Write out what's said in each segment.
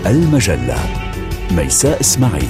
المجلة. ميساء إسماعيل.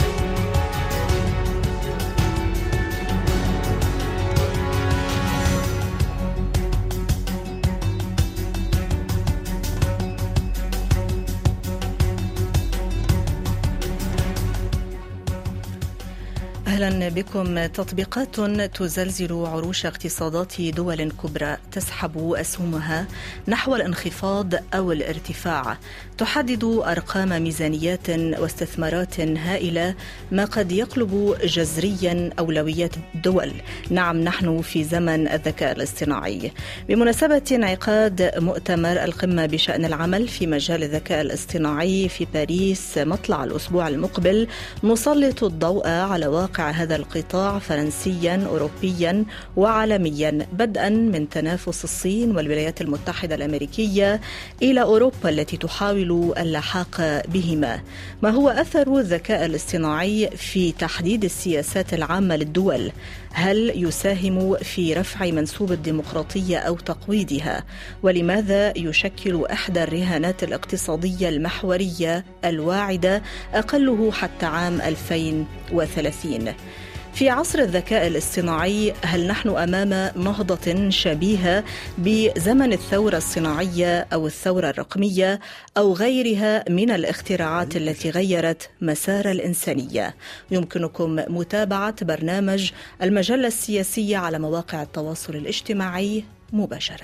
أهلا بكم. تطبيقات تزلزل عروش اقتصادات دول كبرى تسحب أسهمها نحو الانخفاض أو الارتفاع، تحدد أرقام ميزانيات واستثمارات هائلة، ما قد يقلب جذريا أولويات الدول. نعم، نحن في زمن الذكاء الاصطناعي. بمناسبة انعقاد مؤتمر القمة بشأن العمل في مجال الذكاء الاصطناعي في باريس مطلع الأسبوع المقبل، نسلط الضوء على واقع هذا القطاع فرنسيا أوروبيا وعالميا، بدءا من تنافس الصين والولايات المتحدة الأمريكية إلى أوروبا التي تحاول اللحاق بهما. ما هو أثر الذكاء الاصطناعي في تحديد السياسات العامة للدول؟ هل يساهم في رفع منسوب الديمقراطية أو تقويضها؟ ولماذا يشكل إحدى الرهانات الاقتصادية المحورية الواعدة أقله حتى عام 2030؟ في عصر الذكاء الاصطناعي، هل نحن أمام نهضة شبيهة بزمن الثورة الصناعية أو الثورة الرقمية أو غيرها من الاختراعات التي غيرت مسار الإنسانية؟ يمكنكم متابعة برنامج المجلة السياسية على مواقع التواصل الاجتماعي مباشرة.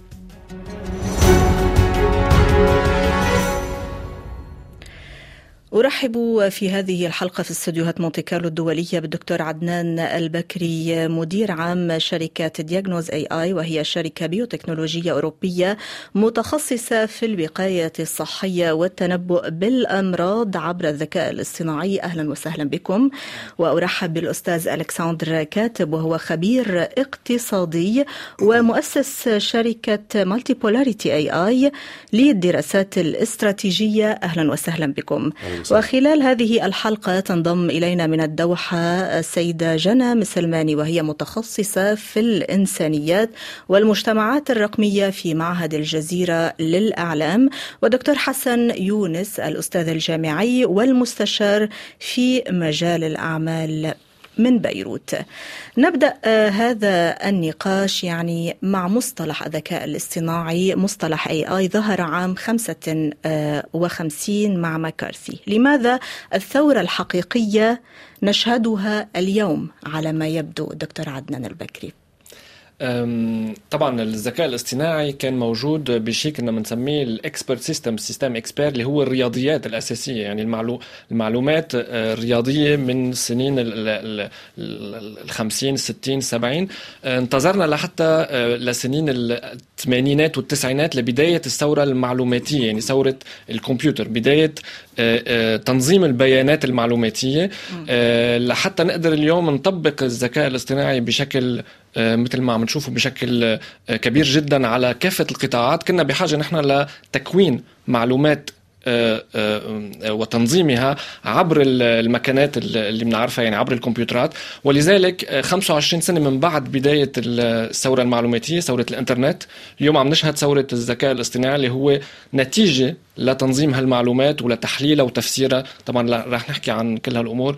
أرحب في هذه الحلقة في استديوهات مونتي كارلو الدولية بالدكتور عدنان البكري، مدير عام شركة دياغنوز AI، وهي شركة بيوتكنولوجية أوروبية متخصصة في الوقاية الصحية والتنبؤ بالأمراض عبر الذكاء الاصطناعي. أهلا وسهلا بكم. وأرحب بالأستاذ ألكسندر كاتب، وهو خبير اقتصادي ومؤسس شركة مالتي بولاريتي AI للدراسات الاستراتيجية. أهلا وسهلا بكم. وخلال هذه الحلقة تنضم إلينا من الدوحة السيدة جنى مسلماني، وهي متخصصة في الإنسانيات والمجتمعات الرقمية في معهد الجزيرة للإعلام، ودكتور حسن يونس الأستاذ الجامعي والمستشار في مجال الأعمال من بيروت. نبدأ هذا النقاش مع مصطلح الذكاء الاصطناعي. مصطلح AI ظهر عام 55 مع ماكارثي. لماذا الثورة الحقيقية نشهدها اليوم على ما يبدو دكتور عدنان البكري؟ طبعا الذكاء الاصطناعي كان موجود بشيء كنا بنسميه الاكسبرت سيستم اكسبير، اللي هو الرياضيات الاساسيه، يعني المعلومات الرياضيه من سنين ال50 60 70. انتظرنا لحتى لسنين الثمانينات والتسعينات لبدايه الثوره المعلوماتيه، يعني ثوره الكمبيوتر، بدايه تنظيم البيانات المعلوماتيه، لحتى نقدر اليوم نطبق الذكاء الاصطناعي بشكل مثل ما عم نشوفه بشكل كبير جدا على كافة القطاعات. كنا بحاجة نحن لتكوين معلومات وتنظيمها عبر المكانات اللي بنعرفها، يعني عبر الكمبيوترات. ولذلك 25 سنة من بعد بداية الثورة المعلوماتية، ثورة الانترنت، اليوم عم نشهد ثورة الذكاء الاصطناعي، اللي هو نتيجة لتنظيم هالمعلومات ولتحليلها وتفسيرها. طبعا رح نحكي عن كل هالأمور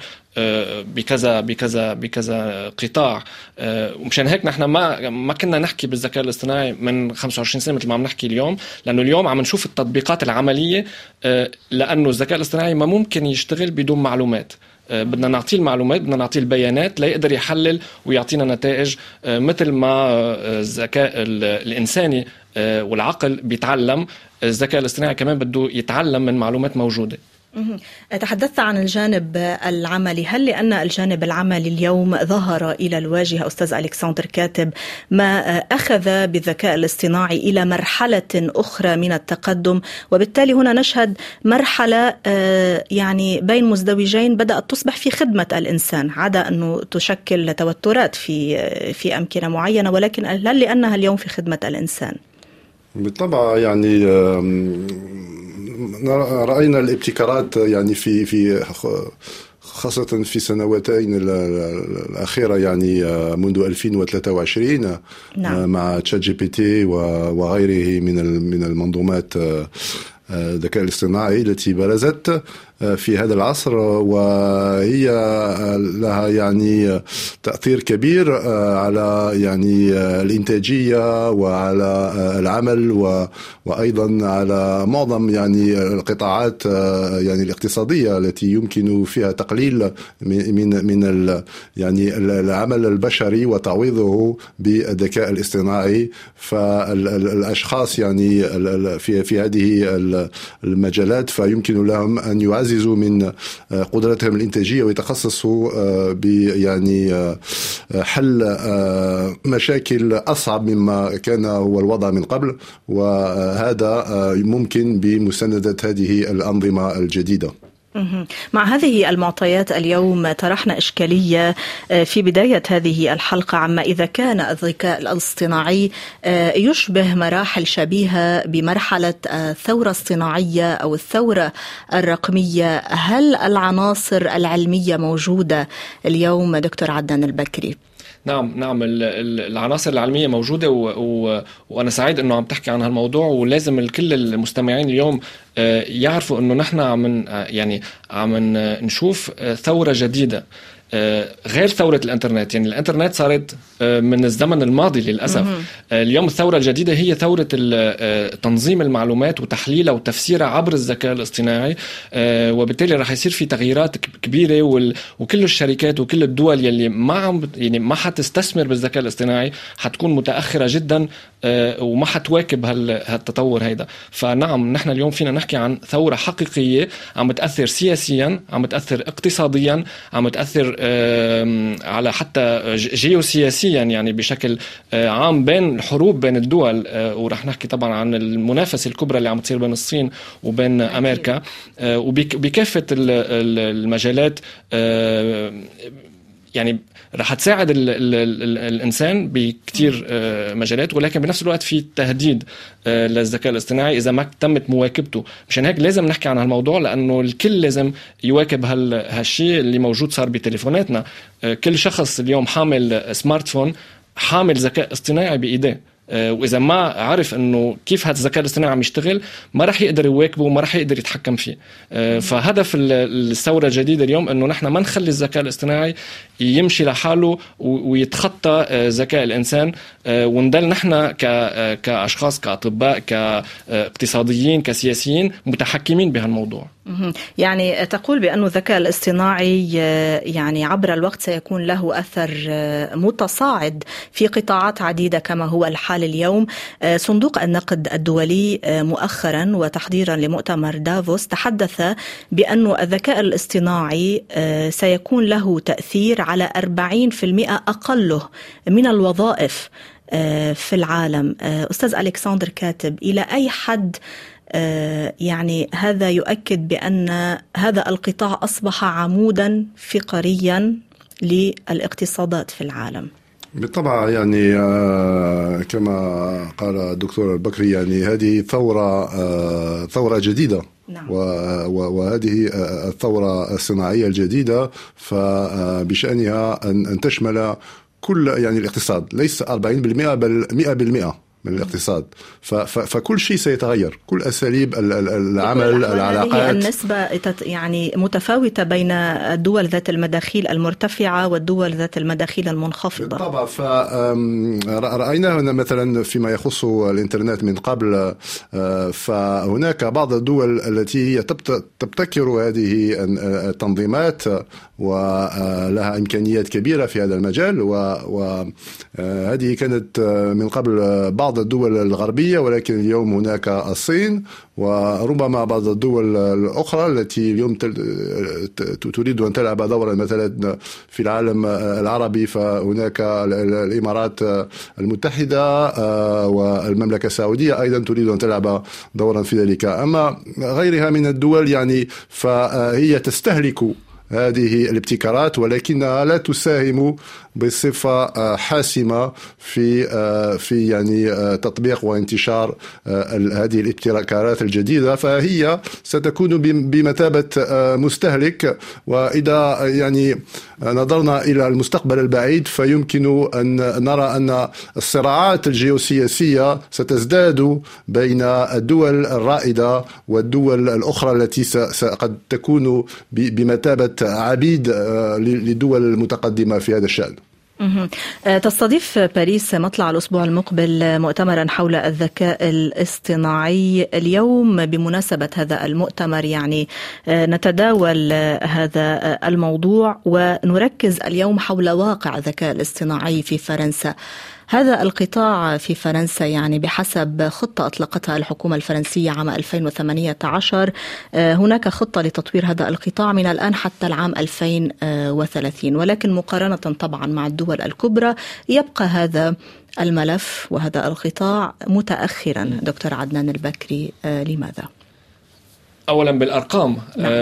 بكذا قطاع. ومشان هيك نحن ما كنا نحكي بالذكاء الاصطناعي من 25 سنة مثل ما عم نحكي اليوم، لأنه اليوم عم نشوف التطبيقات العملية، لأنه الذكاء الاصطناعي ما ممكن يشتغل بدون معلومات. بدنا نعطيه المعلومات، بدنا نعطيه البيانات ليقدر يحلل ويعطينا نتائج، مثل ما الذكاء الإنساني والعقل بيتعلم. الذكاء الاصطناعي كمان بده يتعلم من معلومات موجودة. تحدثت عن الجانب العملي. هل لأن الجانب العملي اليوم ظهر إلى الواجهة أستاذ ألكسندر كاتب ما أخذ بالذكاء الاصطناعي إلى مرحلة أخرى من التقدم، وبالتالي هنا نشهد مرحلة بين مزدوجين بدأت تصبح في خدمة الإنسان، عدا أنه تشكل توترات في أمكنة معينة، ولكن هل لأنها اليوم في خدمة الإنسان؟ بالطبع رأينا الابتكارات في خاصة في سنواتين الأخيرة، منذ 2023 نعم. مع تشات جي بي تي وغيره من المنظومات الذكاء الاصطناعي التي برزت في هذا العصر، وهي لها يعني تأثير كبير على يعني الإنتاجية وعلى العمل وأيضا على معظم يعني القطاعات يعني الاقتصادية التي يمكن فيها تقليل من يعني العمل البشري وتعويضه بالذكاء الاصطناعي. فالأشخاص يعني في هذه المجالات فيمكن لهم أن يعززوا من قدرتهم الإنتاجية ويتخصصوا يعني حل مشاكل أصعب مما كان هو الوضع من قبل، وهذا ممكن بمساندة هذه الأنظمة الجديدة. مع هذه المعطيات اليوم طرحنا إشكالية في بداية هذه الحلقة عما إذا كان الذكاء الاصطناعي يشبه مراحل شبيهة بمرحلة الثورة الصناعية أو الثورة الرقمية. هل العناصر العلمية موجودة اليوم دكتور عدنان البكري؟ نعم العناصر العلمية موجودة وأنا سعيد أنه عم تحكي عن هالموضوع، ولازم كل المستمعين اليوم يعرفوا أنه نحن عم نشوف ثورة جديدة غير ثورة الانترنت. يعني الانترنت صارت من الزمن الماضي للأسف. اليوم الثورة الجديدة هي ثورة تنظيم المعلومات وتحليلها وتفسيرها عبر الذكاء الاصطناعي، وبالتالي رح يصير في تغييرات كبيرة، وكل الشركات وكل الدول يلي ما حتستثمر بالذكاء الاصطناعي حتكون متأخرة جدا وما حتواكب هالتطور هيدا. فنعم نحن اليوم فينا نحكي عن ثورة حقيقية عم تأثر سياسيا، عم تأثر اقتصاديا، عم تأثر على حتى جيوسياسيا يعني بشكل عام بين الحروب بين الدول. ورح نحكي طبعا عن المنافسة الكبرى اللي عم تصير بين الصين وبين أمريكا، وبكافة المجالات يعني رح تساعد الإنسان بكتير مجالات، ولكن بنفس الوقت في تهديد للذكاء الاصطناعي إذا ما تمت مواكبته. مشان هيك لازم نحكي عن هالموضوع، لأنه الكل لازم يواكب هالشيء اللي موجود صار بتليفوناتنا. كل شخص اليوم حامل سمارت فون حامل ذكاء اصطناعي بإيديه، وإذا ما عرف أنه كيف هذا الذكاء الاصطناعي عم يشتغل ما رح يقدر يواكبه وما رح يقدر يتحكم فيه. فهدف الثورة الجديدة اليوم أنه نحن ما نخلي الذكاء الاصطناعي يمشي لحاله ويتخطى ذكاء الإنسان، وندل نحن كأشخاص كأطباء كاقتصاديين كسياسيين متحكمين بهالموضوع. يعني تقول بأن الذكاء الاصطناعي يعني عبر الوقت سيكون له أثر متصاعد في قطاعات عديدة كما هو الحال اليوم. صندوق النقد الدولي مؤخرا وتحضيرا لمؤتمر دافوس تحدث بأن الذكاء الاصطناعي سيكون له تأثير على 40% أقله من الوظائف في العالم. أستاذ ألكسندر كاتب، إلى أي حد يعني هذا يؤكد بأن هذا القطاع أصبح عمودا فقريا للاقتصادات في العالم؟ بالطبع يعني كما قال الدكتور البكري يعني هذه ثورة جديدة. نعم. وهذه الثورة الصناعية الجديدة فبشأنها أن تشمل كل يعني الاقتصاد، ليس 40% بل 100% من الاقتصاد. فكل شيء سيتغير، كل أساليب العمل، العلاقات. النسبة يعني متفاوتة بين الدول ذات المداخيل المرتفعة والدول ذات المداخيل المنخفضة. طبعا. فرأينا هنا مثلا فيما يخص الإنترنت من قبل، فهناك بعض الدول التي تبتكر هذه التنظيمات ولها إمكانيات كبيرة في هذا المجال، وهذه كانت من قبل بعض الدول الغربية، ولكن اليوم هناك الصين وربما بعض الدول الأخرى التي اليوم تريد أن تلعب دورا مثلا في العالم العربي. فهناك الإمارات المتحدة والمملكة السعودية أيضا تريد أن تلعب دورا في ذلك. أما غيرها من الدول يعني فهي تستهلك هذه الابتكارات، ولكنها لا تساهم بصفة حاسمة في يعني تطبيق وانتشار هذه الابتكارات الجديدة، فهي ستكون بمثابة مستهلك. وإذا يعني نظرنا إلى المستقبل البعيد فيمكن أن نرى أن الصراعات الجيوسياسية ستزداد بين الدول الرائدة والدول الأخرى التي قد تكون بمثابة عبيد للدول المتقدمة في هذا الشأن. تستضيف باريس مطلع الأسبوع المقبل مؤتمرا حول الذكاء الاصطناعي. اليوم بمناسبة هذا المؤتمر يعني نتداول هذا الموضوع ونركز اليوم حول واقع الذكاء الاصطناعي في فرنسا. هذا القطاع في فرنسا يعني بحسب خطة أطلقتها الحكومة الفرنسية عام 2018 هناك خطة لتطوير هذا القطاع من الآن حتى العام 2030، ولكن مقارنة طبعا مع الدول الكبرى يبقى هذا الملف وهذا القطاع متأخرا. دكتور عدنان البكري، لماذا؟ أولا بالأرقام،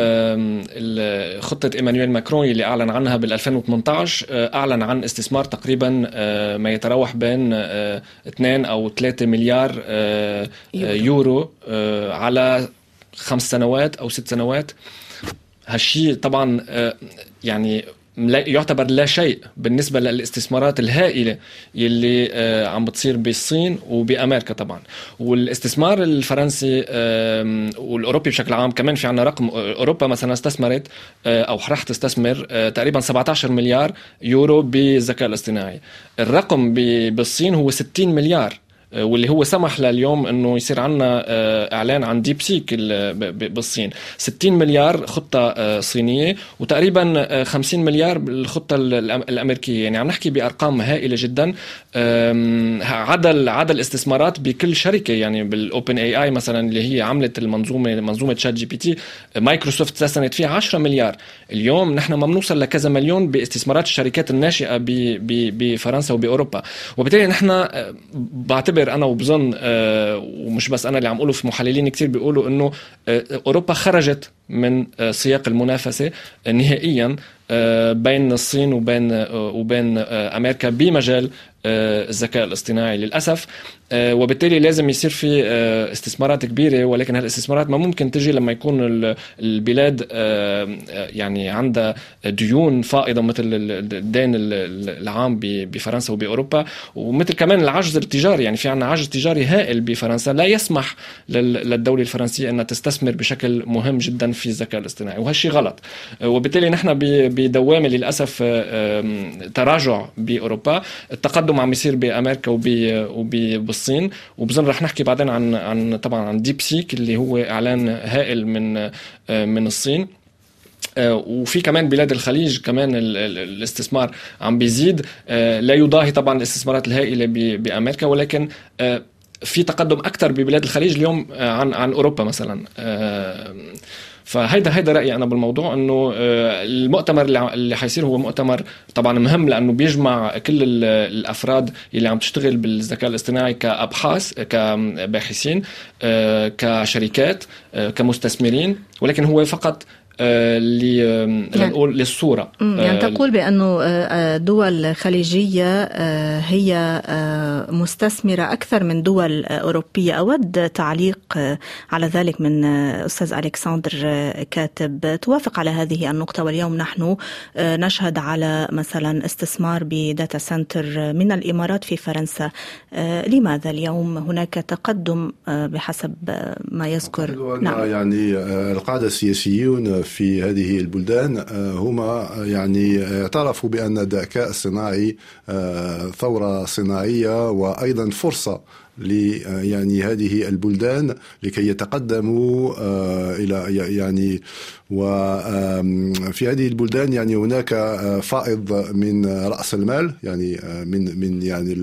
خطة إيمانويل ماكرون اللي أعلن عنها بال2018 أعلن عن استثمار تقريبا ما يتراوح بين 2 أو 3 مليار يورو على 5 سنوات أو 6 سنوات. هالشيء طبعا يعني يعتبر لا شيء بالنسبة للاستثمارات الهائلة يلي عم بتصير بالصين وبأمريكا طبعا. والاستثمار الفرنسي والأوروبي بشكل عام كمان في عنا رقم. أوروبا مثلا استثمرت أو رح تستثمر تقريبا 17 مليار يورو بالذكاء الاصطناعي. الرقم بالصين هو 60 مليار، واللي هو سمح لليوم انه يصير عنا اعلان عن ديب سيك بالصين. 60 مليار خطة صينية وتقريبا 50 مليار بالخطة الامريكية. يعني عم نحكي بارقام هائلة جدا. عدد الاستثمارات بكل شركة، يعني بالاوبن اي اي مثلا اللي هي عملت منظومة شات جي بي تي، مايكروسوفت استثمرت فيها 10 مليار. اليوم نحن ما بنوصل لكذا مليون باستثمارات الشركات الناشئة بفرنسا وبأوروبا. وبالتالي نحن بعتبر أنا وبظن ومش بس أنا اللي عم أقوله، في محللين كتير بيقولوا إنه أوروبا خرجت من سياق المنافسة نهائيا بين الصين وبين أمريكا بمجال الذكاء الاصطناعي للأسف. وبالتالي لازم يصير في استثمارات كبيرة، ولكن هالاستثمارات ما ممكن تجي لما يكون البلاد يعني عندها ديون فائضة مثل الدين العام بفرنسا وبأوروبا، ومثل كمان العجز التجاري. يعني في عنا عجز تجاري هائل بفرنسا لا يسمح للدولة الفرنسية أنها تستثمر بشكل مهم جدا في الذكاء الاصطناعي، وهالشي غلط. وبالتالي نحن بدوامة للأسف تراجع بأوروبا. التقدم عم يصير بأمريكا وبالصين، وبظن رح نحكي بعدين عن طبعا عن ديب سيك اللي هو إعلان هائل من الصين. وفي كمان بلاد الخليج كمان الاستثمار عم بيزيد، لا يضاهي طبعا الاستثمارات الهائلة بأمريكا، ولكن في تقدم أكثر ببلاد الخليج اليوم عن أوروبا مثلا. فهيدا رأيي أنا بالموضوع، إنه المؤتمر اللي حيصير هو مؤتمر طبعا مهم، لأنه بيجمع كل الأفراد اللي عم تشتغل بالذكاء الاصطناعي كأبحاث، كباحثين، كشركات، كمستثمرين، ولكن هو فقط نقول للصورة. يعني تقول بأنه دول خليجية هي مستثمرة أكثر من دول أوروبية. أود تعليق على ذلك من أستاذ ألكسندر كاتب. توافق على هذه النقطة؟ واليوم نحن نشهد على مثلا استثمار بداتا سنتر من الإمارات في فرنسا. لماذا اليوم هناك تقدم بحسب ما يذكر؟ نعم. يعني القادة السياسيون في هذه البلدان هما يعني اعترفوا بأن الذكاء الصناعي ثورة صناعية وأيضا فرصة يعني هذه البلدان لكي يتقدموا إلى يعني. وفي هذه البلدان يعني هناك فائض من رأس المال، يعني من يعني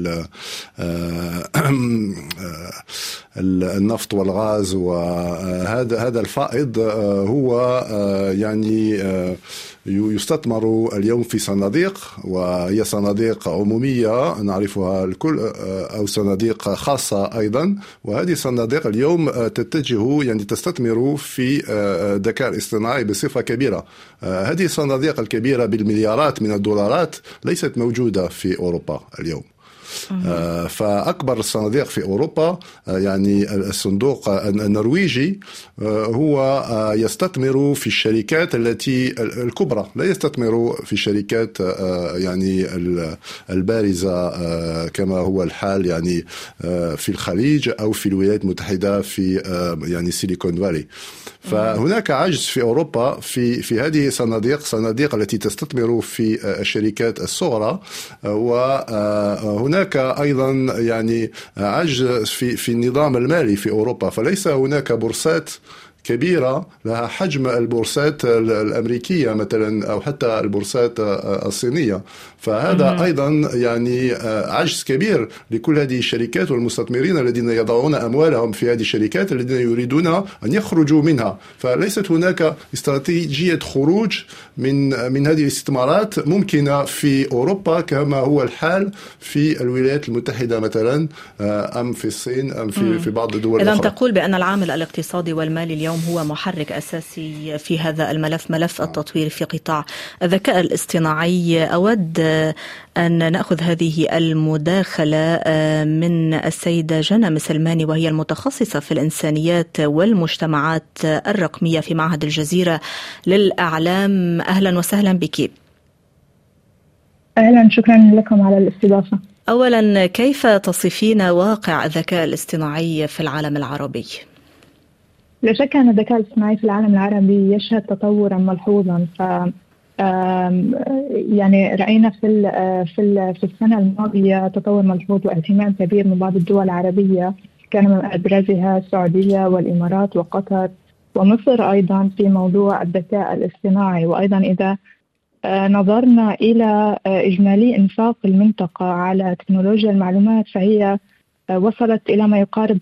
النفط والغاز، وهذا الفائض هو يعني يستثمر اليوم في صناديق، وهي صناديق عمومية نعرفها الكل أو صناديق خاصة أيضا. وهذه الصناديق اليوم تتجه يعني تستثمر في الذكاء الاصطناعي بصفة كبيرة. هذه الصناديق الكبيرة بالمليارات من الدولارات ليست موجودة في أوروبا اليوم. فأكبر الصناديق في أوروبا يعني الصندوق النرويجي هو يستثمر في الشركات التي الكبرى، لا يستثمر في الشركات يعني البارزة كما هو الحال يعني في الخليج أو في الولايات المتحدة في يعني سيليكون فالي. فهناك عجز في أوروبا في هذه صناديق التي تستثمر في الشركات الصغرى، وهناك أيضا يعني عجز في النظام المالي في أوروبا. فليس هناك بورصات كبيرة لها حجم البورصات الأمريكية مثلا أو حتى البورصات الصينية. فهذا أيضا يعني عجز كبير لكل هذه الشركات والمستثمرين الذين يضعون أموالهم في هذه الشركات الذين يريدون أن يخرجوا منها. فليست هناك استراتيجية خروج من هذه الاستثمارات ممكنة في أوروبا كما هو الحال في الولايات المتحدة مثلا أم في الصين أم في بعض الدول الأخرى. إذن تقول بأن العامل الاقتصادي والمالي اليوم هو محرك أساسي في هذا الملف، ملف التطوير في قطاع الذكاء الاصطناعي. أود أن نأخذ هذه المداخلة من السيدة جنى مسلماني، وهي المتخصصة في الإنسانيات والمجتمعات الرقمية في معهد الجزيرة للأعلام. أهلا وسهلا بك. أهلا، شكرا لكم على الاستضافة. أولا، كيف تصفين واقع الذكاء الاصطناعي في العالم العربي؟ لا شك أن الذكاء الاصطناعي في العالم العربي يشهد تطورا ملحوظا. يعني رأينا في السنة الماضية تطور ملحوظ واهتمام كبير من بعض الدول العربية، كان من أبرزها السعودية والإمارات وقطر ومصر أيضا في موضوع الذكاء الاصطناعي. وأيضا إذا نظرنا إلى إجمالي إنفاق المنطقة على تكنولوجيا المعلومات فهي وصلت إلى ما يقارب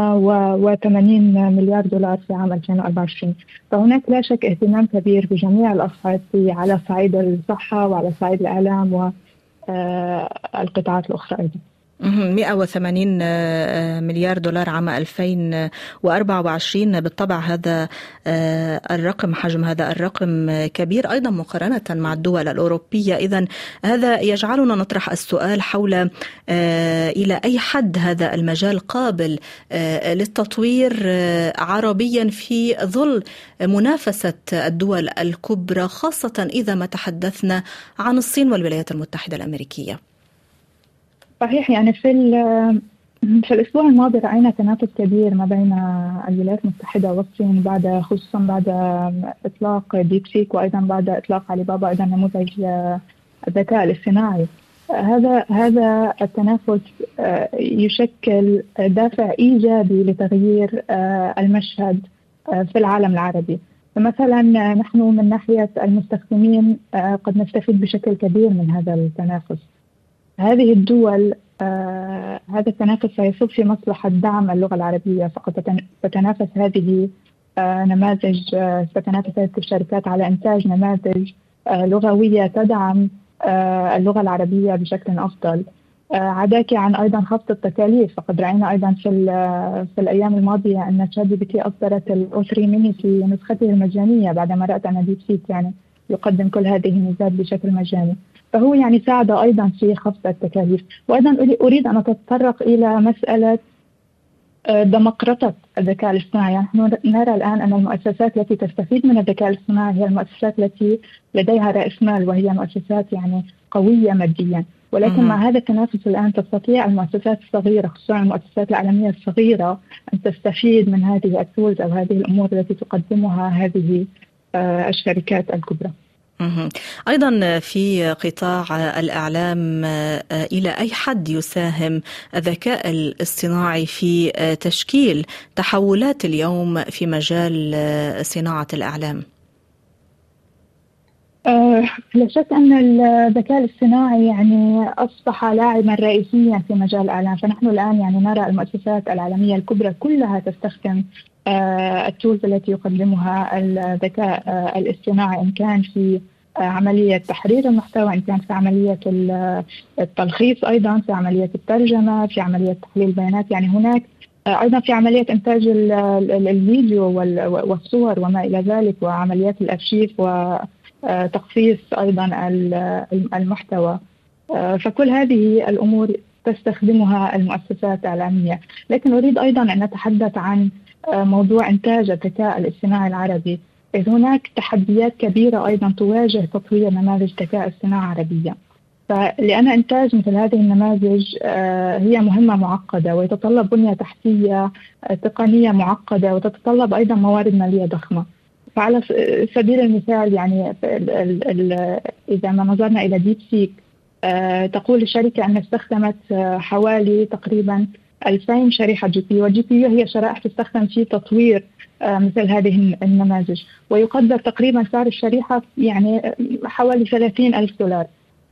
180 مليار دولار في عام 2024. فهناك لا شك اهتمام كبير بجميع الأصعدة على صعيد الصحة وعلى صعيد الإعلام والقطاعات الأخرى أيضا. 180 مليار دولار عام 2024. بالطبع هذا الرقم، حجم هذا الرقم كبير أيضا مقارنة مع الدول الأوروبية. إذن هذا يجعلنا نطرح السؤال حول إلى أي حد هذا المجال قابل للتطوير عربيا في ظل منافسة الدول الكبرى، خاصة إذا ما تحدثنا عن الصين والولايات المتحدة الأمريكية. صحيح، يعني في الأسبوع الماضي رأينا تنافس كبير ما بين الولايات المتحدة والصين خصوصا بعد إطلاق ديب سيك، وأيضا بعد إطلاق علي بابا أيضا نموذج الذكاء الاصطناعي. هذا التنافس يشكل دافع إيجابي لتغيير المشهد في العالم العربي. فمثلا نحن من ناحية المستخدمين قد نستفيد بشكل كبير من هذا التنافس. هذه الدول هذا التنافس سيصب في مصلحة دعم اللغة العربية، فقد تتنافس هذه نماذج، ستتنافس هذه الشركات على إنتاج نماذج لغوية تدعم اللغة العربية بشكل أفضل. عداك عن أيضا خفض التكاليف، فقد رأينا أيضا في الأيام الماضية أن ChatGPT أصدرت الO3 ميني في نسخته المجانية بعدما رأت أن ديب سيك يعني يقدم كل هذه الميزات بشكل مجاني. فهو يعني ساعد أيضا في خفض التكاليف. وأيضا أريد أن أتطرق إلى مسألة ديمقراطية الذكاء الاصطناعي. يعني نحن نرى الآن أن المؤسسات التي تستفيد من الذكاء الاصطناعي هي المؤسسات التي لديها رأس مال، وهي مؤسسات يعني قوية ماديا. ولكن مع هذا التنافس الآن تستطيع المؤسسات الصغيرة، خصوصا المؤسسات العالمية الصغيرة، أن تستفيد من هذه التولز أو هذه الأمور التي تقدمها هذه الشركات الكبرى. أيضا في قطاع الإعلام، إلى أي حد يساهم الذكاء الاصطناعي في تشكيل تحولات اليوم في مجال صناعة الإعلام؟ لا شك أن الذكاء الاصطناعي يعني أصبح لاعبا رئيسيا في مجال الإعلام. فنحن الآن يعني نرى المؤسسات العالمية الكبرى كلها تستخدم التولز التي يقدمها الذكاء الاصطناعي، إن كان في عملية تحرير المحتوى، إن كان في عملية التلخيص، أيضا في عملية الترجمة، في عملية تحليل البيانات. يعني هناك أيضا في عملية إنتاج الفيديو والصور وما إلى ذلك، وعمليات الأرشيف وتخصيص أيضا المحتوى. فكل هذه الأمور تستخدمها المؤسسات الإعلامية. لكن أريد أيضا أن نتحدث عن موضوع إنتاج الذكاء الاصطناعي العربي، إذ هناك تحديات كبيرة أيضا تواجه تطوير نماذج ذكاء اصطناعي عربية. فلأن إنتاج مثل هذه النماذج هي مهمة معقدة، ويتطلب بنية تحتية تقنية معقدة، وتتطلب أيضا موارد مالية ضخمة. فعلى سبيل المثال يعني إذا ما نظرنا إلى ديب سيك، تقول الشركة أن استخدمت حوالي تقريبا 2000 شريحة جي بي يو، والجي بي يو هي شرائح تستخدم في تطوير مثل هذه النماذج، ويقدر تقريبا سعر الشريحة يعني حوالي $30,000.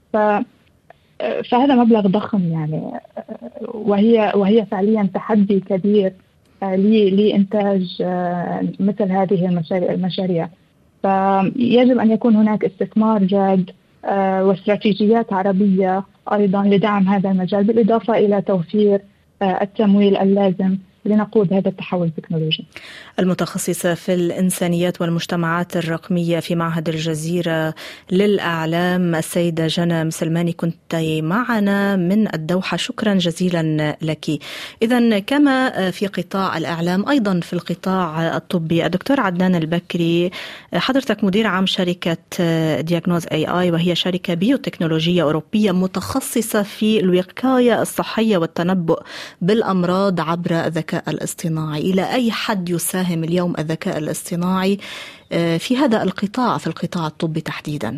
فهذا مبلغ ضخم يعني، وهي فعليا تحدي كبير لإنتاج مثل هذه المشاريع. فيجب أن يكون هناك استثمار جاد واستراتيجيات عربية أيضا لدعم هذا المجال، بالإضافة إلى توفير التمويل اللازم لنقود هذا التحول التكنولوجي. المتخصصة في الإنسانيات والمجتمعات الرقمية في معهد الجزيرة للأعلام السيدة جنى مسلماني، كنت معنا من الدوحة، شكرا جزيلا لك. إذن كما في قطاع الإعلام أيضا في القطاع الطبي، الدكتور عدنان البكري، حضرتك مدير عام شركة دياغنوز AI، وهي شركة بيوتكنولوجية أوروبية متخصصة في الوقاية الصحية والتنبؤ بالأمراض عبر الذكاء الاصطناعي. إلى أي حد يساهم اليوم الذكاء الاصطناعي في هذا القطاع، في القطاع الطبي تحديدا؟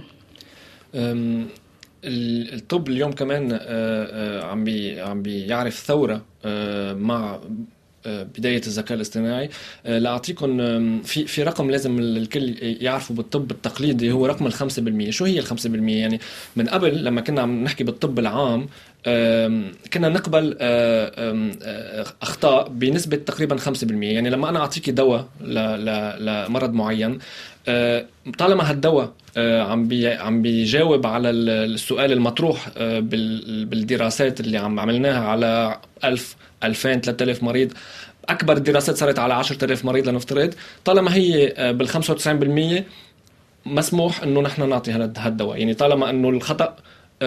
الطب اليوم كمان عم بيعرف ثورة مع بداية الذكاء الاصطناعي. لأعطيكم في رقم لازم الكل يعرفوا بالطب التقليدي، هو رقم 5%. شو هي 5%؟ يعني من قبل لما كنا عم نحكي بالطب العام كنا نقبل أخطاء بنسبة تقريبا 5%. يعني لما أنا أعطيكي دواء لمرض معين، طالما هالدواء عم بيجاوب على السؤال المطروح بالدراسات اللي عملناها على 1000 2000 3000 مريض، أكبر الدراسات صارت على 10,000 مريض لنفترض، طالما هي بال95% مسموح أنه نحن نعطي هالدواء. يعني طالما أنه الخطأ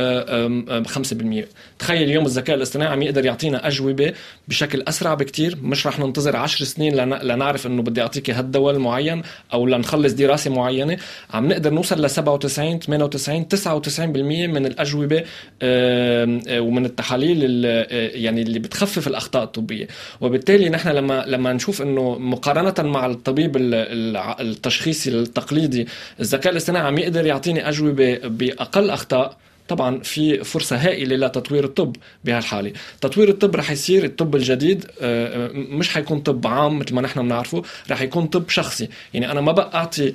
5%. تخيل اليوم الذكاء الاصطناعي عم يقدر يعطينا أجوبة بشكل أسرع بكتير، مش رح ننتظر 10 سنين لنعرف أنه بدي أعطيك هالدواء المعين أو لنخلص دراسة معينة. عم نقدر نوصل ل 97 98 99% من الأجوبة ومن التحاليل يعني اللي بتخفف الأخطاء الطبية. وبالتالي نحن لما نشوف أنه مقارنة مع الطبيب التشخيصي التقليدي، الذكاء الاصطناعي عم يقدر يعطيني أجوبة بأقل أخطاء، طبعا في فرصة هائلة لتطوير الطب. بهالحالة تطوير الطب رح يصير الطب الجديد مش حيكون طب عام مثل ما نحن بنعرفه، رح يكون طب شخصي. يعني أنا ما بقى أعطي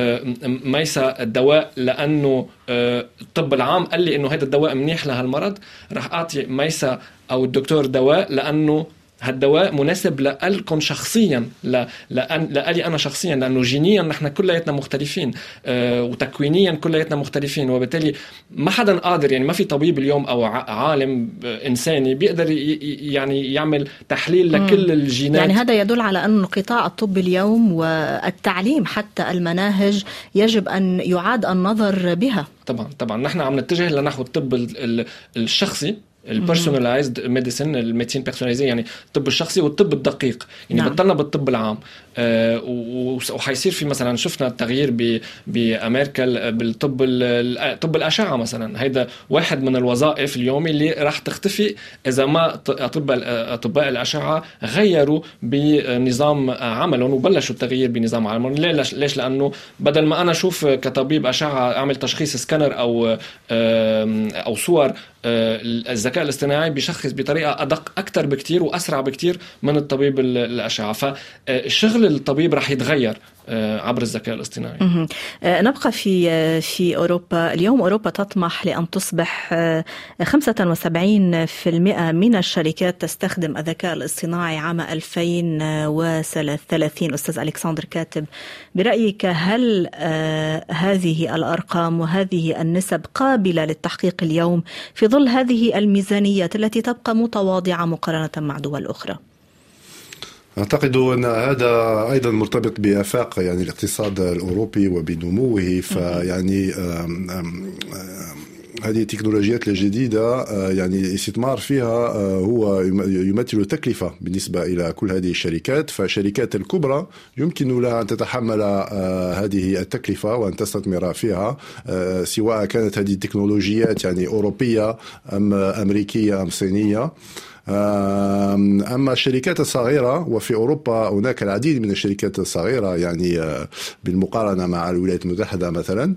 ميسا الدواء لأنه الطب العام قال لي إنه هذا الدواء منيح لهالمرض، رح أعطي ميسا أو الدكتور دواء لأنه هالدواء مناسب لألكم شخصيا، لألي أنا شخصيا، لأنه جينيا نحن كلياتنا مختلفين وتكوينيا كلياتنا مختلفين. وبالتالي ما حدا قادر، يعني ما في طبيب اليوم أو عالم إنساني بيقدر يعني يعمل تحليل لكل الجينات. يعني هذا يدل على أن القطاع الطبي اليوم والتعليم حتى المناهج يجب أن يعاد النظر بها. طبعا نحن عم نتجه لنحو الطب الشخصي، البيرسوناليزد ميديسن، الميديسين بيرسوناليزي، يعني الطب الشخصي والطب الدقيق. يعني بطلنا بالطب العام، وحيصير في مثلا شفنا التغيير بأمريكا بالطب طب الأشعة مثلا. هيدا واحد من الوظائف اليوم اللي راح تختفي إذا ما أطباء الأشعة غيروا بنظام عملهم وبلشوا التغيير بنظام عملهم. ليش؟ لأنه بدل ما أنا أشوف كطبيب أشعة أعمل تشخيص سكانر أو صور، الذكاء الذكاء الاصطناعي بيشخص بطريقة أدق أكتر بكتير وأسرع بكتير من الطبيب الأشعة. فشغل الطبيب رح يتغير عبر الذكاء الاصطناعي. نبقى في أوروبا. اليوم أوروبا تطمح لأن تصبح 75% من الشركات تستخدم الذكاء الاصطناعي عام 2030. أستاذ ألكسندر كاتب، برأيك هل هذه الأرقام وهذه النسب قابلة للتحقيق اليوم في ظل هذه الميزانيات التي تبقى متواضعة مقارنة مع دول أخرى؟ أعتقد أن هذا أيضا مرتبط بآفاق يعني الاقتصاد الأوروبي وبنموه. فيعني هذه التكنولوجيات الجديدة يعني الاستثمار فيها هو يمثل تكلفة بالنسبة إلى كل هذه الشركات. فالشركات الكبرى يمكن لها أن تتحمل هذه التكلفة وأن تستثمر فيها، سواء كانت هذه التكنولوجيات يعني أوروبية أم أمريكية أم صينية. أما الشركات الصغيرة، وفي أوروبا هناك العديد من الشركات الصغيرة يعني بالمقارنة مع الولايات المتحدة مثلا،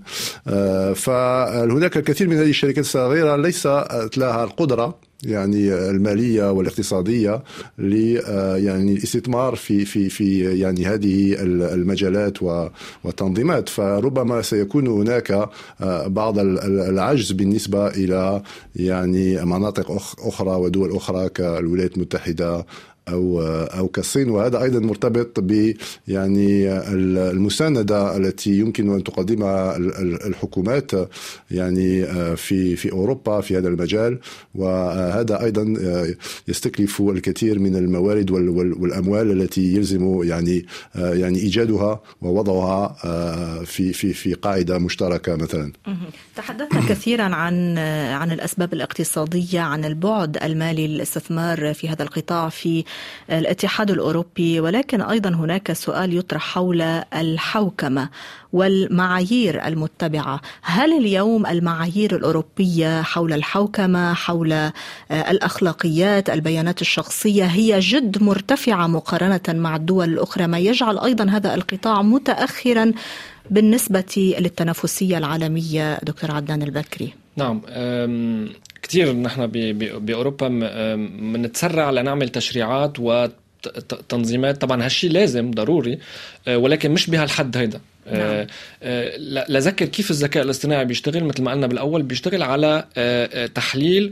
فهناك الكثير من هذه الشركات الصغيرة ليس لها القدرة يعني المالية والاقتصادية يعني الاستثمار في يعني هذه المجالات والتنظيمات. فربما سيكون هناك بعض العجز بالنسبة إلى يعني مناطق أخرى ودول أخرى كالولايات المتحدة أو كالصين. وهذا أيضا مرتبط ب يعني المساندة التي يمكن أن تقدمها الحكومات يعني في أوروبا في هذا المجال، وهذا أيضا يستكلف الكثير من الموارد والأموال التي يلزم يعني إيجادها ووضعها في قاعدة مشتركة مثلا. تحدثنا كثيرا عن الأسباب الاقتصادية، عن البعد المالي للاستثمار في هذا القطاع في الاتحاد الأوروبي، ولكن أيضا هناك سؤال يطرح حول الحوكمة والمعايير المتبعة. هل اليوم المعايير الأوروبية حول الحوكمة، حول الأخلاقيات، البيانات الشخصية هي جد مرتفعة مقارنة مع الدول الأخرى، ما يجعل أيضا هذا القطاع متأخرا بالنسبة للتنافسية العالمية؟ دكتور عدنان البكري. نعم، كتير نحن بأوروبا منتسرع لنعمل تشريعات وتنظيمات. طبعا هالشي لازم ضروري، ولكن مش بهالحد هيدا. نعم. لذكر كيف الذكاء الاصطناعي بيشتغل. مثل ما قلنا بالأول، بيشتغل على تحليل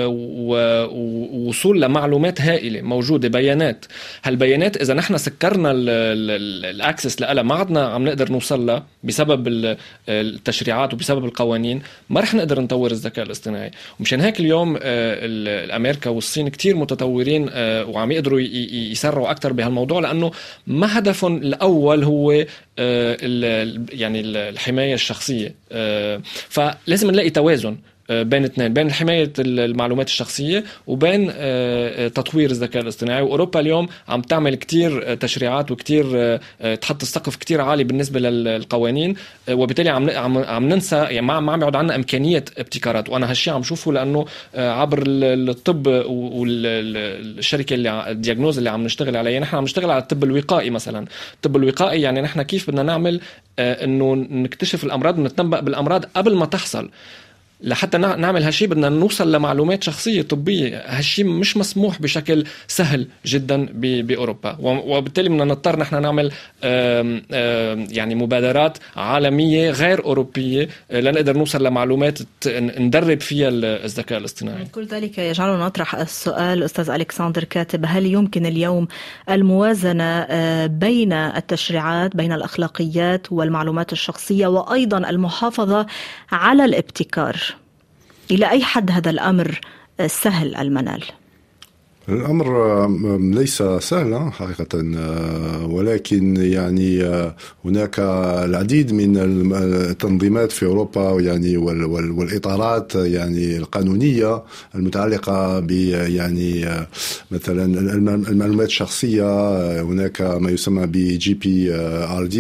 ووصول لمعلومات هائلة موجودة، بيانات. هالبيانات إذا نحن سكرنا الأكسس لها ما عدنا عم نقدر نوصل لها بسبب التشريعات وبسبب القوانين، ما رح نقدر نطور الذكاء الاصطناعي. ومشان هيك اليوم الأمريكا والصين كتير متطورين وعم يقدروا يسرعوا أكتر بهالموضوع، لأنه ما هدفهم الأول هو يعني الحماية الشخصية. فلازم نلاقي توازن بين اثنين، بين حماية المعلومات الشخصية وبين تطوير الذكاء الاصطناعي. وأوروبا اليوم عم تعمل كتير تشريعات وكتير تحط السقف كتير عالي بالنسبة للقوانين، وبالتالي عم ننسى يعني ما عم يعود عنا إمكانية ابتكارات. وأنا هالشي عم شوفه لأنه عبر الطب والشركة اللي الدياغنوز اللي عم نشتغل عليها، نحن عم نشتغل على الطب الوقائي مثلا. الطب الوقائي يعني نحن كيف بدنا نعمل إنه نكتشف الأمراض ونتنبأ بالأمراض قبل ما تحصل. لحتى نعمل هالشي بدنا نوصل لمعلومات شخصية طبية. هالشي مش مسموح بشكل سهل جدا بأوروبا، وبالتالي بدنا نضطر نحن نعمل يعني مبادرات عالمية غير أوروبية لنقدر نوصل لمعلومات ندرب فيها الذكاء الاصطناعي. كل ذلك يجعلنا نطرح السؤال أستاذ ألكسندر كاتب، هل يمكن اليوم الموازنة بين التشريعات، بين الأخلاقيات والمعلومات الشخصية، وأيضا المحافظة على الابتكار؟ إلى أي حد هذا الأمر سهل المنال؟ الأمر ليس سهلا حقيقة، ولكن يعني هناك العديد من التنظيمات في أوروبا يعني والإطارات يعني القانونية المتعلقة ب يعني مثلا المعلومات الشخصية. هناك ما يسمى ب GDPR،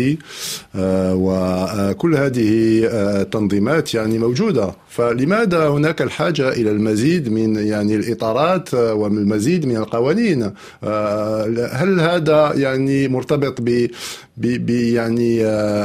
وكل هذه التنظيمات يعني موجودة. فلماذا هناك الحاجة إلى المزيد من يعني الإطارات والمزيد العديد من القوانين. هل هذا يعني مرتبط ب يعني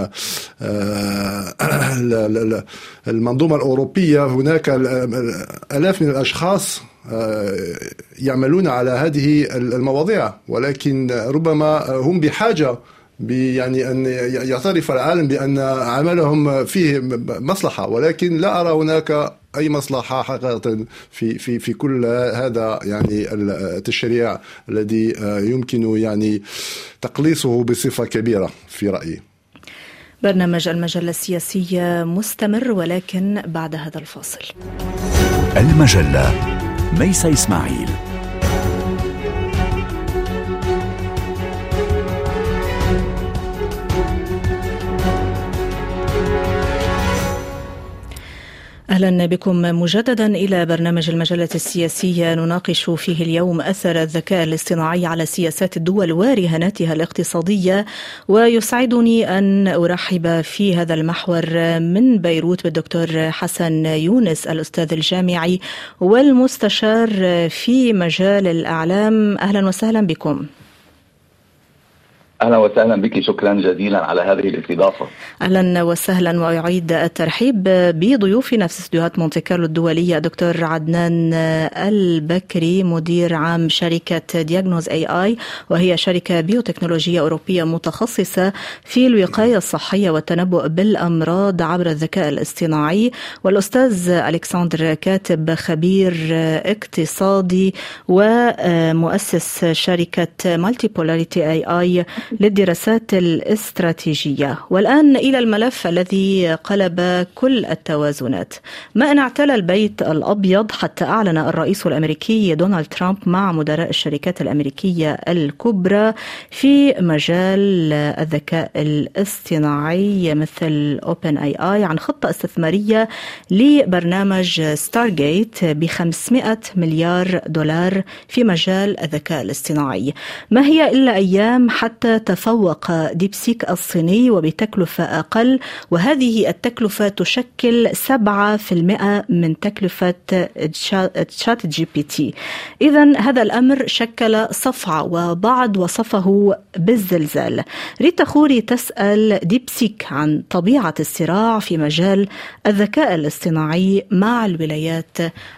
المنظومة الأوروبية؟ هناك آلاف من الأشخاص يعملون على هذه المواضيع، ولكن ربما هم بحاجة يعني أن يعترف العالم بأن عملهم فيه مصلحة، ولكن لا أرى هناك أي مصلحة حقيقة في كل هذا يعني التشريع الذي يمكن يعني تقليصه بصفة كبيرة في رأيي. برنامج المجلة السياسية مستمر، ولكن بعد هذا الفاصل. المجلة ميساء إسماعيل. أهلا بكم مجددا إلى برنامج المجلة السياسية، نناقش فيه اليوم أثر الذكاء الاصطناعي على سياسات الدول ورهاناتها الاقتصادية. ويسعدني أن أرحب في هذا المحور من بيروت بالدكتور حسن يونس، الأستاذ الجامعي والمستشار في مجال الأعلام. أهلا وسهلا بكم. أهلا وسهلا بك، شكرا جزيلا على هذه الاستضافة. أهلا وسهلا، وأعيد الترحيب بضيوفنا في استديوهات مونتي كارلو الدولية دكتور عدنان البكري، مدير عام شركة دياغنوز AI، وهي شركة بيوتكنولوجية أوروبية متخصصة في الوقاية الصحية والتنبؤ بالأمراض عبر الذكاء الاصطناعي، والأستاذ ألكسندر كاتب، خبير اقتصادي ومؤسس شركة مالتي بولاريتي AI للدراسات الاستراتيجية. والآن إلى الملف الذي قلب كل التوازنات. ما أن اعتلى البيت الأبيض حتى أعلن الرئيس الأمريكي دونالد ترامب مع مدراء الشركات الأمريكية الكبرى في مجال الذكاء الاصطناعي مثل OpenAI عن خطة استثمارية لبرنامج ستارغيت ب$500 مليار في مجال الذكاء الاصطناعي. ما هي إلا أيام حتى تفوق ديبسيك الصيني وبتكلفة أقل، وهذه التكلفة تشكل 7% من تكلفة تشات جي بي تي. إذن هذا الأمر شكل صفعة، وبعض وصفه بالزلزال. ريتا خوري تسأل ديبسيك عن طبيعة الصراع في مجال الذكاء الاصطناعي مع الولايات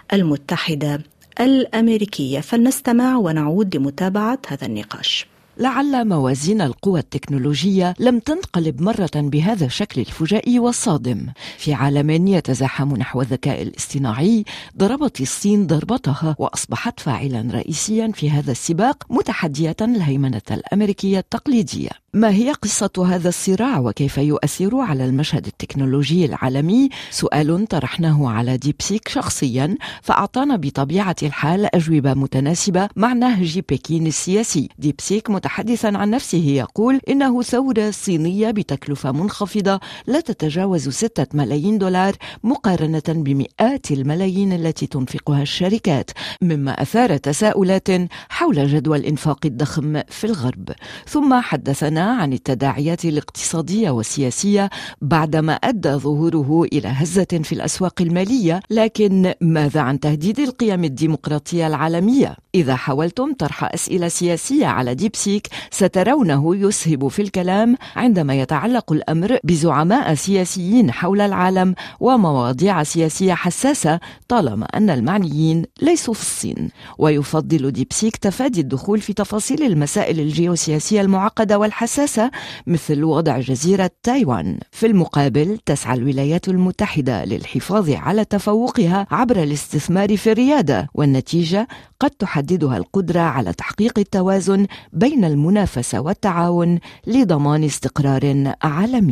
المتحدة الأمريكية. فلنستمع ونعود لمتابعة هذا النقاش. لعل موازين القوى التكنولوجية لم تنقلب مرة بهذا الشكل الفجائي والصادم. في عالم يتزاحم نحو الذكاء الاصطناعي، ضربت الصين ضربتها وأصبحت فاعلا رئيسيا في هذا السباق، متحدية الهيمنة الأمريكية التقليدية. ما هي قصة هذا الصراع وكيف يؤثر على المشهد التكنولوجي العالمي؟ سؤال طرحناه على ديبسيك شخصيا، فأعطانا بطبيعة الحال أجوبة متناسبة مع نهج بكين السياسي. ديبسيك متحدثا عن نفسه يقول إنه ثورة صينية بتكلفة منخفضة لا تتجاوز $6 ملايين مقارنة بمئات الملايين التي تنفقها الشركات، مما أثار تساؤلات حول جدوى الإنفاق الضخم في الغرب. ثم حدثنا عن التداعيات الاقتصادية والسياسية بعدما أدى ظهوره إلى هزة في الأسواق المالية. لكن ماذا عن تهديد القيم الديمقراطية العالمية؟ إذا حاولتم طرح أسئلة سياسية على ديبسيك سترونه يسهب في الكلام عندما يتعلق الأمر بزعماء سياسيين حول العالم ومواضيع سياسية حساسة، طالما أن المعنيين ليسوا في الصين. ويفضل ديبسيك تفادي الدخول في تفاصيل المسائل الجيوسياسية المعقدة والحساسة مثل وضع جزيرة تايوان. في المقابل تسعى الولايات المتحدة للحفاظ على تفوقها عبر الاستثمار في الريادة، والنتيجة قد تحددها القدرة على تحقيق التوازن بين المنافسة والتعاون لضمان استقرار عالمي.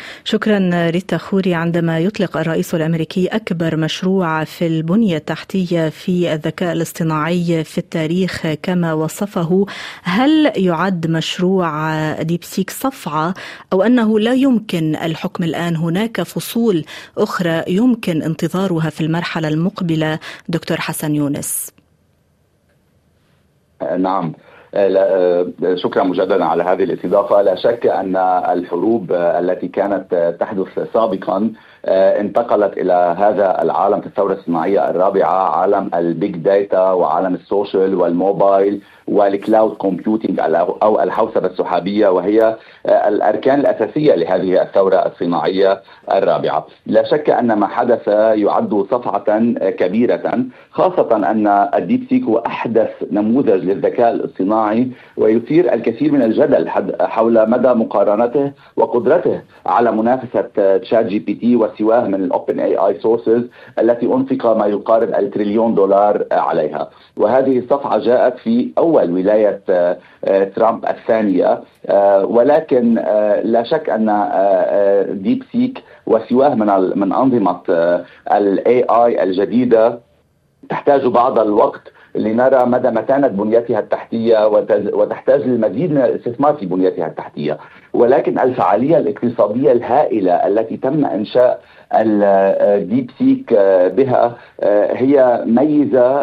شكرا ريتا خوري. عندما يطلق الرئيس الأمريكي أكبر مشروع في البنية التحتية في الذكاء الاصطناعي في التاريخ كما وصفه، هل يعد مشروع ديبسيك صفعة، أو أنه لا يمكن الحكم الآن؟ هناك فصول أخرى يمكن انتظارها في المرحلة المقبلة دكتور حسن يونس. نعم، شكرا مجددا على هذه الاستضافة. لا شك أن الحروب التي كانت تحدث سابقا انتقلت إلى هذا العالم في الثورة الصناعية الرابعة، عالم البيج داتا وعالم السوشيال والموبايل والكلاود كومبيوتينج أو الحوسبة السحابية، وهي الأركان الأساسية لهذه الثورة الصناعية الرابعة. لا شك أن ما حدث يعد صفعة كبيرة، خاصة أن الديب سيك هو أحدث نموذج للذكاء الاصطناعي، ويثير الكثير من الجدل حول مدى مقارنته وقدرته على منافسة تشات جي بي تي وسواه من الأوبن اي اي سورسز التي أنفق ما يقارب $1 تريليون عليها. وهذه الصفعة جاءت في أول ولاية ترامب الثانية، ولكن لا شك أن ديب سيك وسواه من أنظمة الاي اي الجديدة تحتاج بعض الوقت لنرى مدى متانة بنيتها التحتية، وتحتاج للمزيد من الاستثمار في بنيتها التحتية. ولكن الفعالية الاقتصادية الهائلة التي تم إنشاء الديب سيك بها هي ميزة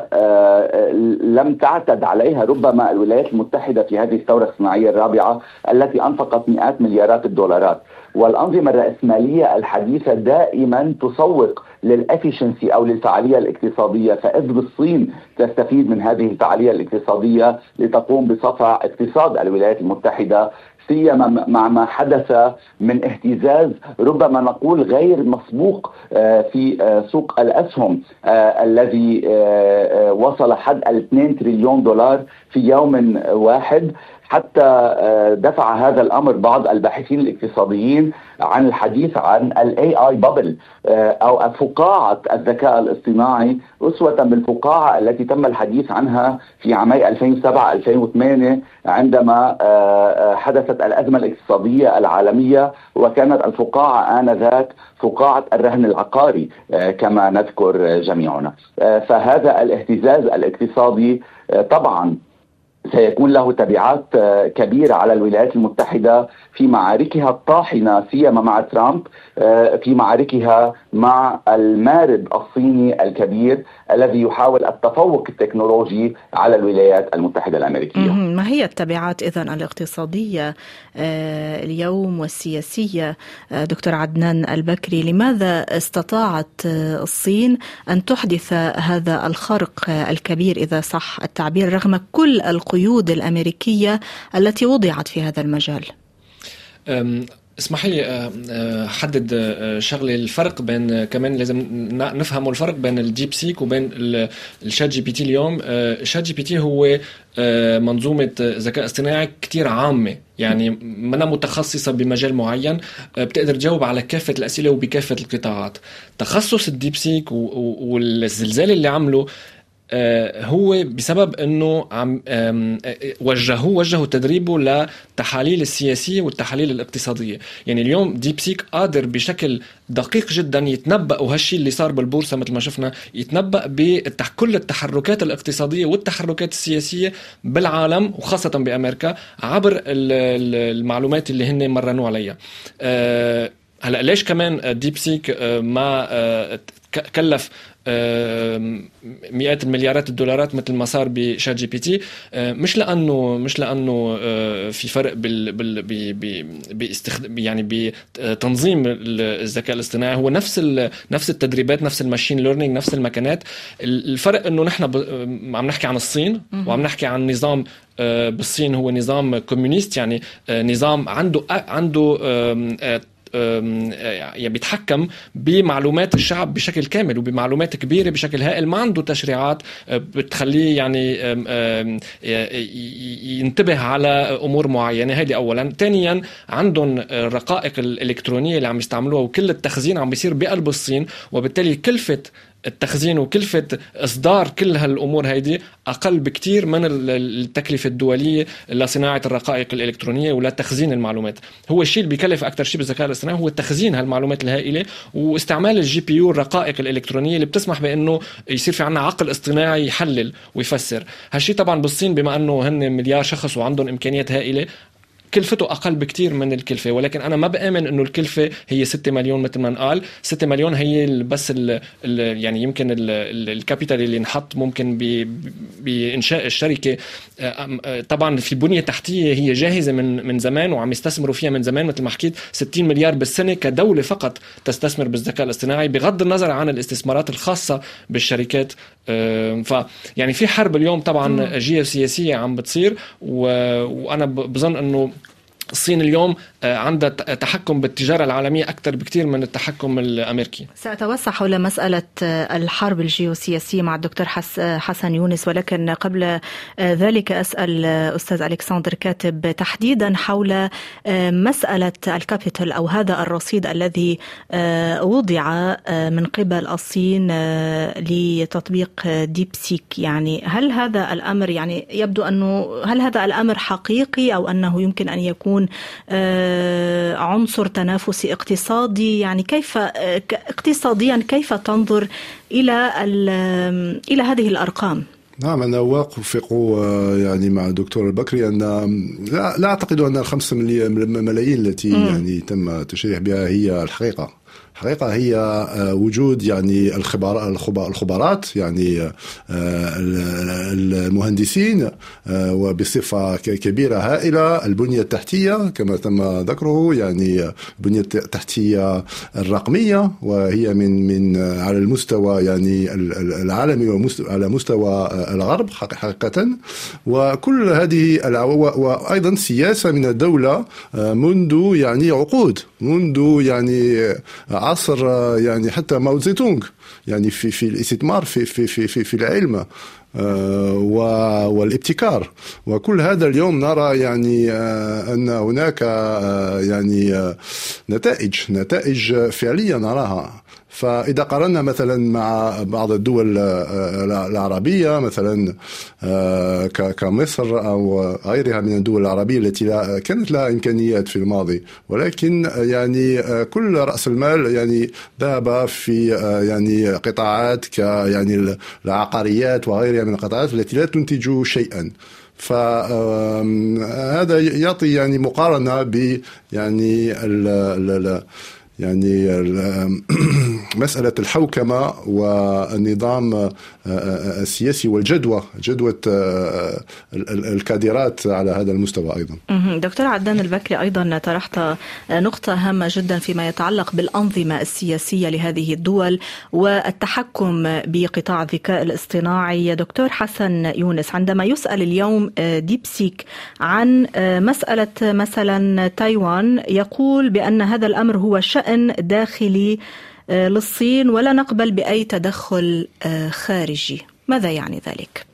لم تعتد عليها ربما الولايات المتحدة في هذه الثورة الصناعية الرابعة التي أنفقت مئات مليارات الدولارات. والأنظمة الرأسمالية الحديثة دائما تسوق للإفيشنسي أو للفعالية الاقتصادية، فإذ بالصين تستفيد من هذه الفعالية الاقتصادية لتقوم بصفع اقتصاد الولايات المتحدة، سيما مع ما حدث من اهتزاز ربما نقول غير مسبوق في سوق الأسهم الذي وصل حد $2 تريليون في يوم واحد، حتى دفع هذا الأمر بعض الباحثين الاقتصاديين عن الحديث عن الاي اي بابل أو فقاعة الذكاء الاصطناعي، أسوة بالفقاعة التي تم الحديث عنها في عامي 2007-2008 عندما حدثت الأزمة الاقتصادية العالمية، وكانت الفقاعة آنذاك فقاعة الرهن العقاري كما نذكر جميعنا. فهذا الاهتزاز الاقتصادي طبعا سيكون له تبعات كبيرة على الولايات المتحدة في معاركها الطاحنة، سيما مع ترامب، في معاركها مع المارد الصيني الكبير الذي يحاول التفوق التكنولوجي على الولايات المتحدة الأمريكية. ما هي التبعات إذن الاقتصادية اليوم والسياسية دكتور عدنان البكري؟ لماذا استطاعت الصين أن تحدث هذا الخرق الكبير إذا صح التعبير رغم كل القيود الأمريكية التي وضعت في هذا المجال؟ اسمح لي حدد شغله. الفرق بين كمان لازم نفهم الفرق بين الديب سيك وبين الشات جي بي تي. اليوم الشات جي بي تي هو منظومة ذكاء اصطناعي كتير عامة، يعني منها متخصصة بمجال معين، بتقدر تجاوب على كافة الأسئلة وبكافة القطاعات. تخصص الديب سيك والزلزال اللي عمله هو بسبب أنه وجهوا تدريبه لتحاليل السياسية والتحاليل الاقتصادية. يعني اليوم ديب سيك قادر بشكل دقيق جدا يتنبأ، وهالشي اللي صار بالبورصة مثل ما شفنا، يتنبأ بكل التحركات الاقتصادية والتحركات السياسية بالعالم وخاصة بأمريكا عبر المعلومات اللي هن مرنوا عليها. هلأ ليش كمان ديب سيك ما كلف مئات المليارات الدولارات مثل ما صار بشات جي بي تي؟ مش لانه في فرق يعني بتنظيم الذكاء الاصطناعي. هو نفس التدريبات، نفس الماشين ليرنينج، نفس المكانات. الفرق انه نحن عم نحكي عن الصين وعم نحكي عن نظام بالصين هو نظام كومونيست، يعني نظام عنده يعني بيتحكم بمعلومات الشعب بشكل كامل وبمعلومات كبيرة بشكل هائل، ما عنده تشريعات بتخليه يعني ينتبه على أمور معينة. هذه أولا. ثانيا عندهم الرقائق الإلكترونية اللي عم يستعملوها وكل التخزين عم بيصير بقلب الصين، وبالتالي كلفة التخزين وكلفة إصدار كل هالأمور هيدي أقل بكتير من التكلفة الدولية لصناعة الرقائق الإلكترونية ولا تخزين المعلومات. هو الشيء اللي بيكلف أكتر شيء بالذكاء الاصطناعي هو تخزين هالمعلومات الهائلة واستعمال الجي بي يو الرقائق الإلكترونية اللي بتسمح بأنه يصير في عنا عقل اصطناعي يحلل ويفسر. هالشيء طبعا بالصين بما أنه هن مليار شخص وعندهم إمكانيات هائلة كلفته أقل بكتير من الكلفة، ولكن أنا ما بآمن إنه الكلفة هي 6 مليون مثل ما نقال. 6 مليون هي بس يعني يمكن الكابيتال اللي نحط ممكن بإنشاء الشركة. طبعا في بنية تحتية هي جاهزة من زمان وعم يستثمروا فيها من زمان، مثل ما حكيت 60 مليار بالسنة كدولة فقط تستثمر بالذكاء الاصطناعي بغض النظر عن الاستثمارات الخاصة بالشركات. يعني في حرب اليوم طبعا جيوسياسية عم بتصير، وأنا بظن أنه الصين اليوم عندها تحكم بالتجارة العالمية أكثر بكثير من التحكم الأمريكي. سأتوسع حول مسألة الحرب الجيوسياسية مع الدكتور حسن يونس، ولكن قبل ذلك أسأل أستاذ ألكسندر كاتب تحديدا حول مسألة الكابيتال أو هذا الرصيد الذي وضع من قبل الصين لتطبيق ديبسيك. يعني هل هذا الأمر يعني يبدو أنه هل هذا الأمر حقيقي أو أنه يمكن أن يكون عنصر تنافسي اقتصادي؟ يعني كيف اقتصاديا كيف تنظر إلى هذه الأرقام؟ نعم، أنا أوافق يعني مع الدكتور البكري أن لا أعتقد أن 5 ملايين التي يعني تم التشريح بها هي الحقيقة هي وجود يعني الخبرات يعني المهندسين وبصفة كبيرة هائلة، البنية التحتية كما تم ذكره، يعني البنية التحتية الرقمية، وهي من على المستوى يعني العالمي وعلى مستوى الغرب حقيقة. وكل هذه وأيضا سياسة من الدولة منذ يعني عقود، منذ يعني عصر يعني حتى ماو تزي تونغ، يعني في الاستثمار في العلم والابتكار. وكل هذا اليوم نرى يعني أن هناك يعني نتائج فعلية نراها. فإذا قارنا مثلا مع بعض الدول العربية مثلا كمصر أو غيرها من الدول العربية التي كانت لها إمكانيات في الماضي، ولكن يعني كل رأس المال يعني ذهب في يعني قطاعات يعني العقاريات وغيرها من القطاعات التي لا تنتج شيئا. فهذا يعطي يعني مقارنة ب يعني مسألة الحوكمة والنظام السياسي جدوى الكادرات على هذا المستوى أيضا. دكتور عدنان البكري، أيضا طرحت نقطة هامة جدا فيما يتعلق بالأنظمة السياسية لهذه الدول والتحكم بقطاع الذكاء الاصطناعي. دكتور حسن يونس، عندما يسأل اليوم ديبسيك عن مسألة مثلا تايوان، يقول بأن هذا الأمر هو شأن داخلي للصين ولا نقبل بأي تدخل خارجي. ماذا يعني ذلك؟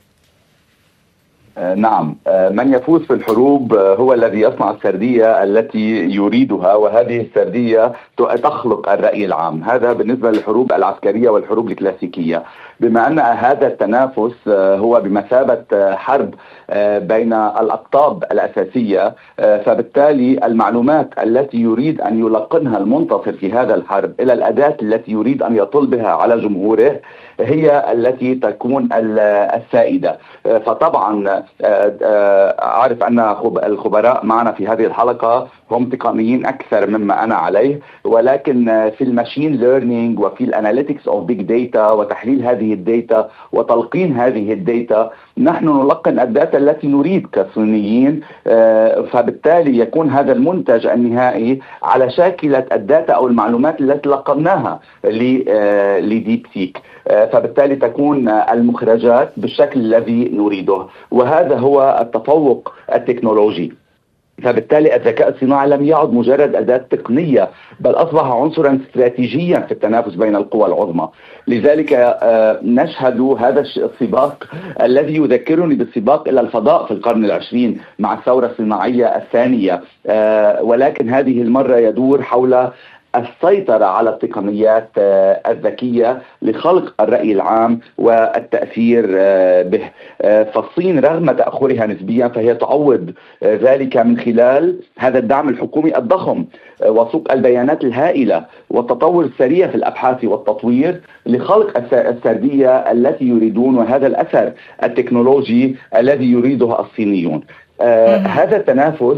نعم، من يفوز في الحروب هو الذي يصنع السردية التي يريدها، وهذه السردية تخلق الرأي العام. هذا بالنسبة للحروب العسكرية والحروب الكلاسيكية. بما أن هذا التنافس هو بمثابة حرب بين الأقطاب الأساسية، فبالتالي المعلومات التي يريد أن يلقنها المنتصر في هذا الحرب إلى الأداة التي يريد أن يطل بها على جمهوره هي التي تكون السائدة. فطبعا أعرف أن الخبراء معنا في هذه الحلقة هم تقنيين أكثر مما أنا عليه، ولكن في الماشين ليرنينج وفي الاناليتكس اوف بيج داتا وتحليل هذه الداتا وتلقين هذه الداتا نحن نلقن الداتا التي نريد كصينيين. فبالتالي يكون هذا المنتج النهائي على شاكلة الداتا أو المعلومات التي لقناها لديب سيك، فبالتالي تكون المخرجات بالشكل الذي نريده، وهذا هو التفوق التكنولوجي. فبالتالي الذكاء الصناعي لم يعد مجرد أداة تقنية، بل أصبح عنصرا استراتيجيا في التنافس بين القوى العظمى. لذلك نشهد هذا السباق الذي يذكرني بالسباق إلى الفضاء في القرن العشرين مع الثورة الصناعية الثانية، ولكن هذه المرة يدور حول السيطرة على التقنيات الذكية لخلق الرأي العام والتأثير به. فالصين رغم تأخرها نسبيا فهي تعوض ذلك من خلال هذا الدعم الحكومي الضخم وسوق البيانات الهائلة والتطور السريع في الأبحاث والتطوير لخلق السردية التي يريدون وهذا الأثر التكنولوجي الذي يريده الصينيون. هذا التنافس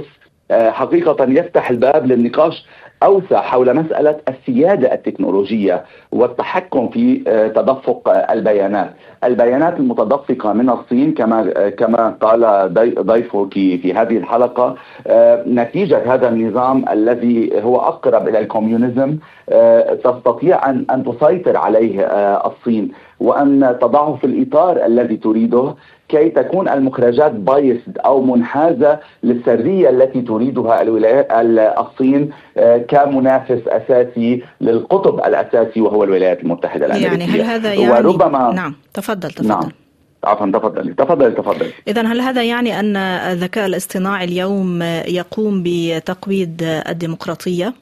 حقيقة يفتح الباب للنقاش أوسع حول مسألة السيادة التكنولوجية والتحكم في تدفق البيانات المتدفقة من الصين كما قال ضيفك في هذه الحلقة، نتيجة هذا النظام الذي هو أقرب إلى الكوميونيزم، تستطيع أن تسيطر عليه الصين وأن تضعه في الإطار الذي تريده كي تكون المخرجات بايسد أو منحازة للسرية التي تريدها الصين كمنافس أساسي للقطب الأساسي وهو الولايات المتحدة الأمريكية. يعني هل هذا يعني وربما نعم تفضل نعم عفوا تفضل. إذن هل هذا يعني أن الذكاء الاصطناعي اليوم يقوم بتقويض الديمقراطية؟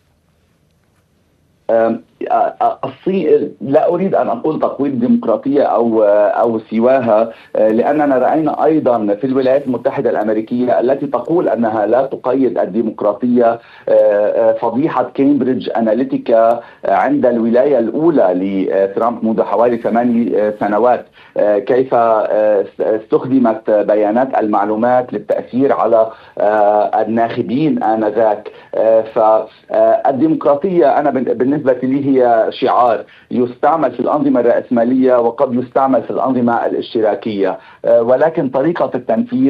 الصين لا أريد أن أقول تقويض الديمقراطية أو سواها، لأننا رأينا أيضا في الولايات المتحدة الأمريكية التي تقول أنها لا تقيد الديمقراطية فضيحة كامبريدج أناليتيكا عند الولاية الأولى لترامب منذ حوالي 8 سنوات، كيف استخدمت بيانات المعلومات للتأثير على الناخبين آنذاك. فالديمقراطية أنا بالنسبة لي هي شعار يستعمل في الأنظمة الرأسمالية وقد يستعمل في الأنظمة الاشتراكية، ولكن طريقة التنفيذ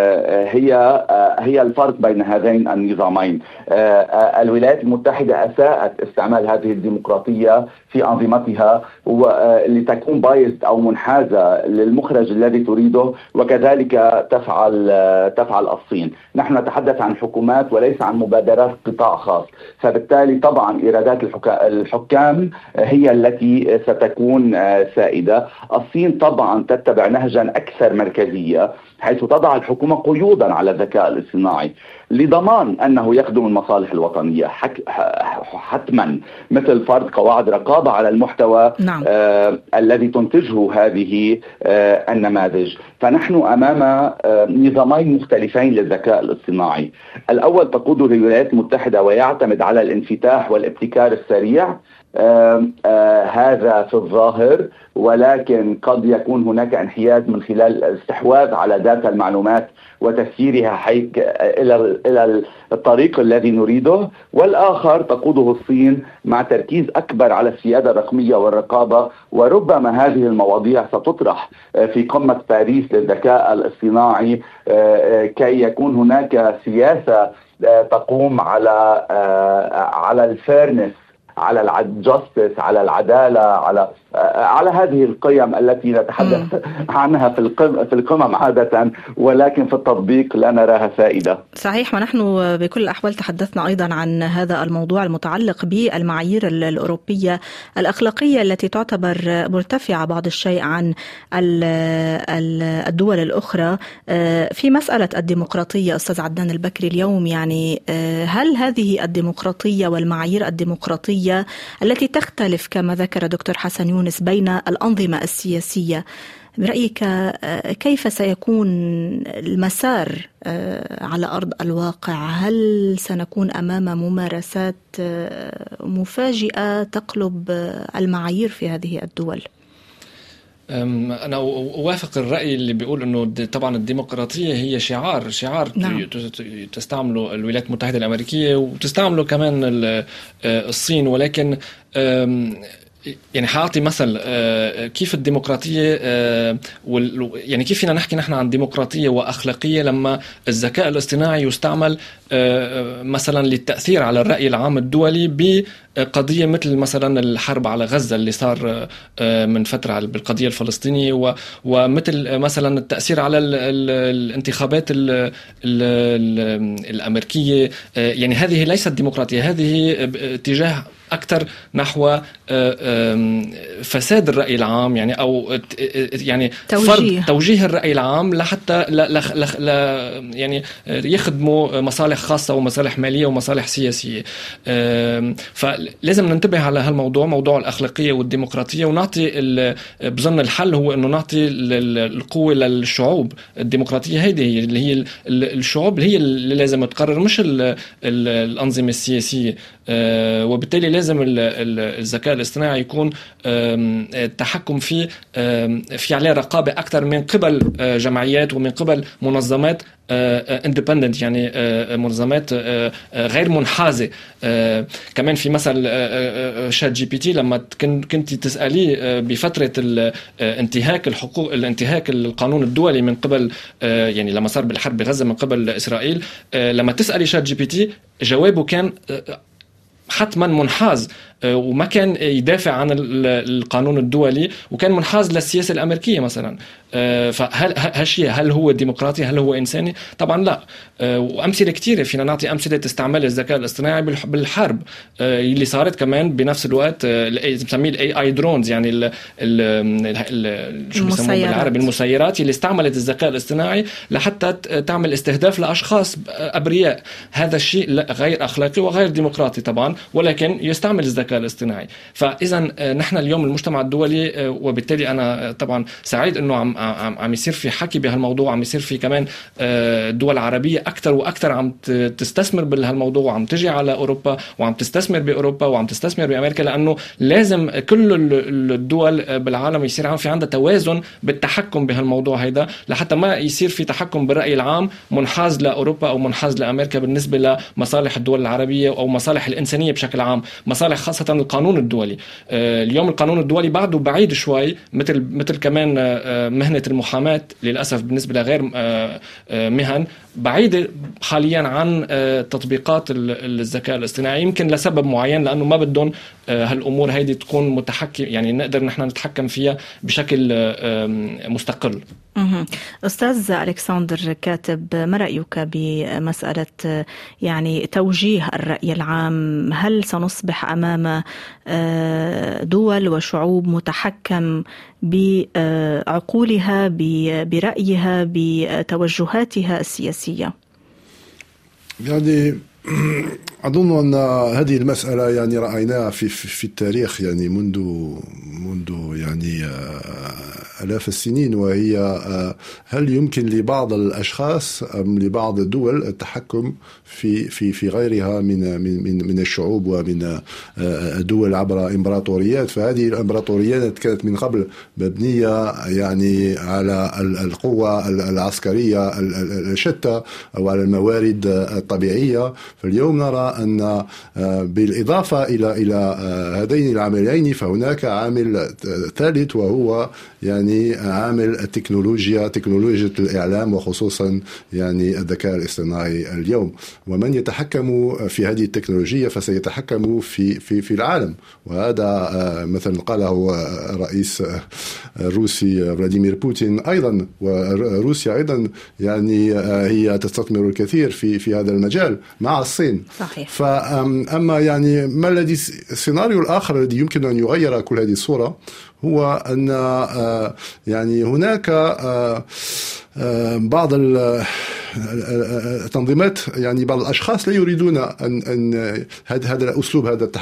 هي الفرق بين هذين النظامين. الولايات المتحدة أساءت استعمال هذه الديمقراطية في أنظمتها لتكون بايزد أو منحازة للمخرج الذي تريده، وكذلك تفعل الصين. نحن نتحدث عن حكومات وليس عن مبادرات قطاع خاص، فبالتالي طبعا إيرادات الحكام هي التي ستكون سائدة. الصين طبعا تتبع نهجا أكثر مركزية، حيث تضع الحكومة قيودا على الذكاء الاصطناعي لضمان أنه يخدم المصالح الوطنية حتما، مثل فرض قواعد رقابة على المحتوى الذي تنتجه هذه النماذج. فنحن أمام نظامين مختلفين للذكاء الاصطناعي. الأول تقوده الولايات المتحدة ويعتمد على الانفتاح والابتكار السريع، هذا في الظاهر، ولكن قد يكون هناك انحياز من خلال الاستحواذ على داتا المعلومات وتسييرها إلى الطريق الذي نريده. والآخر تقوده الصين مع تركيز أكبر على السيادة الرقمية والرقابة، وربما هذه المواضيع ستطرح في قمة باريس للذكاء الاصطناعي كي يكون هناك سياسة تقوم على الفيرنس، على الجاستس، على العدالة، على هذه القيم التي نتحدث عنها في القمم عادة، ولكن في التطبيق لا نراها سائدة. صحيح، ونحن بكل الأحوال تحدثنا أيضا عن هذا الموضوع المتعلق بالمعايير الأوروبية الأخلاقية التي تعتبر مرتفعة بعض الشيء عن الدول الأخرى في مسألة الديمقراطية. أستاذ عدنان البكري، اليوم يعني هل هذه الديمقراطية والمعايير الديمقراطية التي تختلف كما ذكر دكتور حسن يونس بين الأنظمة السياسية، برأيك كيف سيكون المسار على أرض الواقع؟ هل سنكون أمام ممارسات مفاجئة تقلب المعايير في هذه الدول؟ أنا أوافق الرأي اللي بيقول أنه طبعا الديمقراطية هي شعار نعم. تستعمله الولايات المتحدة الأمريكية وتستعمله كمان الصين، ولكن يعني حاعطي مثل كيف الديمقراطية يعني كيف فينا نحكي نحن عن ديمقراطية وأخلاقية لما الذكاء الاصطناعي يستعمل مثلا للتأثير على الرأي العام الدولي بقضية مثل مثلا الحرب على غزة اللي صار من فترة بالقضية الفلسطينية، ومثل مثلا التأثير على الانتخابات الأمريكية. يعني هذه ليست ديمقراطية، هذه اتجاه أكثر نحو فساد الرأي العام، يعني أو يعني توجيه الرأي العام لحتى يعني يخدموا مصالح خاصة ومصالح مالية ومصالح سياسية. فلازم ننتبه على هالموضوع، موضوع الأخلاقية والديمقراطية، ونعطي بظن الحل هو أنه نعطي القوة للشعوب. الديمقراطية هذه اللي هي الشعوب اللي هي اللي لازم تقرر، مش الأنظمة السياسية، وبالتالي لازم الذكاء الاصطناعي يكون التحكم فيه في عليه رقابة أكثر من قبل جمعيات ومن قبل منظمات independent، يعني منظمات غير منحازة. كمان في مثل شات جي بي تي لما كنت تسأليه بفترة انتهاك الحقوق، الانتهاك القانون الدولي من قبل، يعني لما صار بالحرب بغزة من قبل إسرائيل، لما تسألي شات جي بي تي جوابه كان حتما منحاز، وما كان يدافع عن القانون الدولي، وكان منحاز للسياسة الأمريكية مثلا. فهل هالشيء هل هو ديمقراطي؟ هل هو إنساني؟ طبعا لا. وأمثلة كثيرة فينا نعطي أمثلة استعمال الذكاء الاصطناعي بالحرب اللي صارت كمان بنفس الوقت، بنسميه الاي اي درونز، يعني شو بيسموه بالعربي المسيرات، اللي استعملت الذكاء الاصطناعي لحتى تعمل استهداف لأشخاص أبرياء. هذا الشيء غير أخلاقي وغير ديمقراطي طبعا، ولكن يستعمل الذكاء الاصطناعي. فإذا نحن اليوم المجتمع الدولي، وبالتالي أنا طبعا سعيد إنه عم يصير في حكي بهالموضوع، عم يصير في كمان دول عربية أكثر وأكثر عم تستثمر بهالموضوع، وعم تجي على أوروبا وعم تستثمر بأوروبا وعم تستثمر بأمريكا، لأنه لازم كل الدول بالعالم يصير في عندها توازن بالتحكم بهالموضوع هيدا، لحتى ما يصير في تحكم بالرأي العام منحاز لأوروبا أو منحاز لأمريكا بالنسبة لمصالح الدول العربية أو مصالح الإنسانية بشكل عام، مصالح خاصة القانون الدولي. اليوم القانون الدولي بعده بعيد شوي، مثل كمان مهنة المحاماة للأسف بالنسبة لغير مهن بعيدة حاليا عن تطبيقات الذكاء الاصطناعي، يمكن لسبب معين، لأنه ما بدهم هالأمور هيدي تكون متحكم، يعني نقدر نحن نتحكم فيها بشكل مستقل. أستاذ ألكسندر كاتب، ما رأيك بمسألة يعني توجيه الرأي العام؟ هل سنصبح أمام دول وشعوب متحكم بعقولها، برأيها، بتوجهاتها السياسية؟ يعني أظن أن هذه المسألة يعني رأيناها في التاريخ، يعني منذ يعني آلاف السنين، وهي هل يمكن لبعض الأشخاص أم لبعض الدول التحكم في غيرها من الشعوب ومن الدول عبر إمبراطوريات. فهذه الإمبراطوريات كانت من قبل مبنية يعني على القوة العسكرية الشتى أو على الموارد الطبيعية. فاليوم نرى أن بالإضافة إلى هذين العاملين فهناك عامل ثالث، وهو يعني عامل تكنولوجيا الإعلام، وخصوصا يعني الذكاء الاصطناعي اليوم. ومن يتحكم في هذه التكنولوجيا فسيتحكم في العالم. وهذا مثلا قاله الرئيس الروسي فلاديمير بوتين أيضا، وروسيا أيضا يعني هي تستثمر الكثير في هذا المجال مع الصين. صحيح. فأما يعني ما الذي السيناريو الآخر الذي يمكن أن يغير كل هذه الصورة هو أن يعني هناك بعض التنظيمات، يعني بعض الأشخاص لا يريدون أن هذا الأسلوب،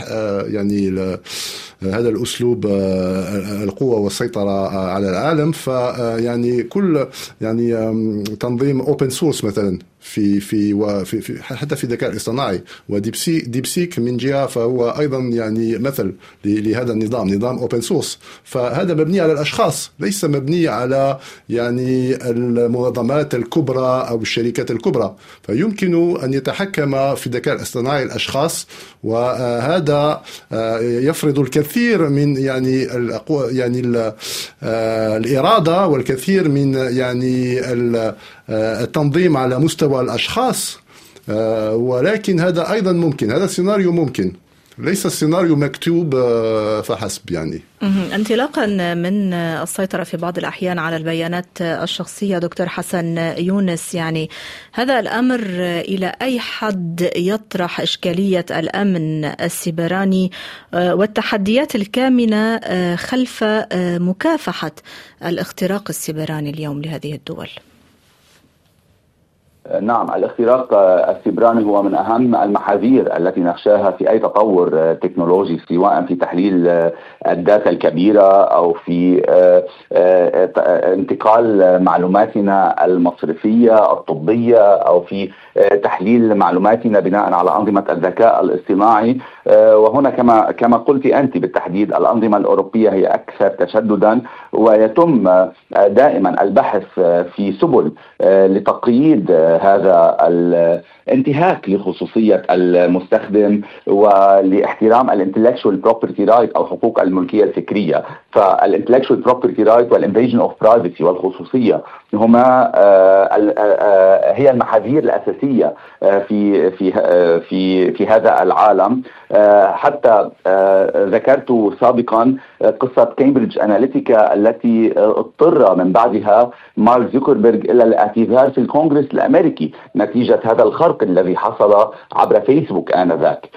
هذا الأسلوب القوة والسيطرة على العالم. فيعني كل يعني تنظيم open source مثلا في حتى في الذكاء الاصطناعي، وديبسيك من جهة فهو أيضا يعني مثل لهذا نظام open source. فهذا مبني على الأشخاص، ليس مبني على يعني المنظمات الكبرى أو الشركات الكبرى. فيمكن أن يتحكم في الذكاء الاصطناعي الأشخاص، وهذا يفرض الكثير من يعني الإرادة والكثير من يعني التنظيم على مستوى الأشخاص. ولكن هذا أيضا ممكن، هذا السيناريو ممكن، ليس السيناريو مكتوب فحسب. يعني انطلاقا من السيطرة في بعض الأحيان على البيانات الشخصية، دكتور حسن يونس، يعني هذا الأمر إلى أي حد يطرح إشكالية الأمن السيبراني والتحديات الكامنة خلف مكافحة الاختراق السيبراني اليوم لهذه الدول؟ نعم، الاختراق السيبراني هو من أهم المحاذير التي نخشاها في أي تطور تكنولوجي، سواء في تحليل الداتا الكبيرة أو في انتقال معلوماتنا المصرفية الطبية أو في تحليل معلوماتنا بناء على أنظمة الذكاء الاصطناعي. وهنا كما قلت أنت بالتحديد الأنظمة الأوروبية هي أكثر تشددا، ويتم دائما البحث في سبل لتقييد هذا الانتهاك لخصوصية المستخدم ولاحترام الانتلكشوال بروبرتي رايت أو حقوق الملكية الفكرية. فالانتلكشوال بروبرتي رايت والانفيجن اوف برايفسي والخصوصية هما هي المحاذير الأساسية في هذا العالم. حتى ذكرت سابقا قصة كامبريدج أناليتيكا التي اضطر من بعدها مارك زوكربيرغ إلى الاعتذار في الكونغرس الأمريكي نتيجة هذا الخرق الذي حصل عبر فيسبوك آنذاك.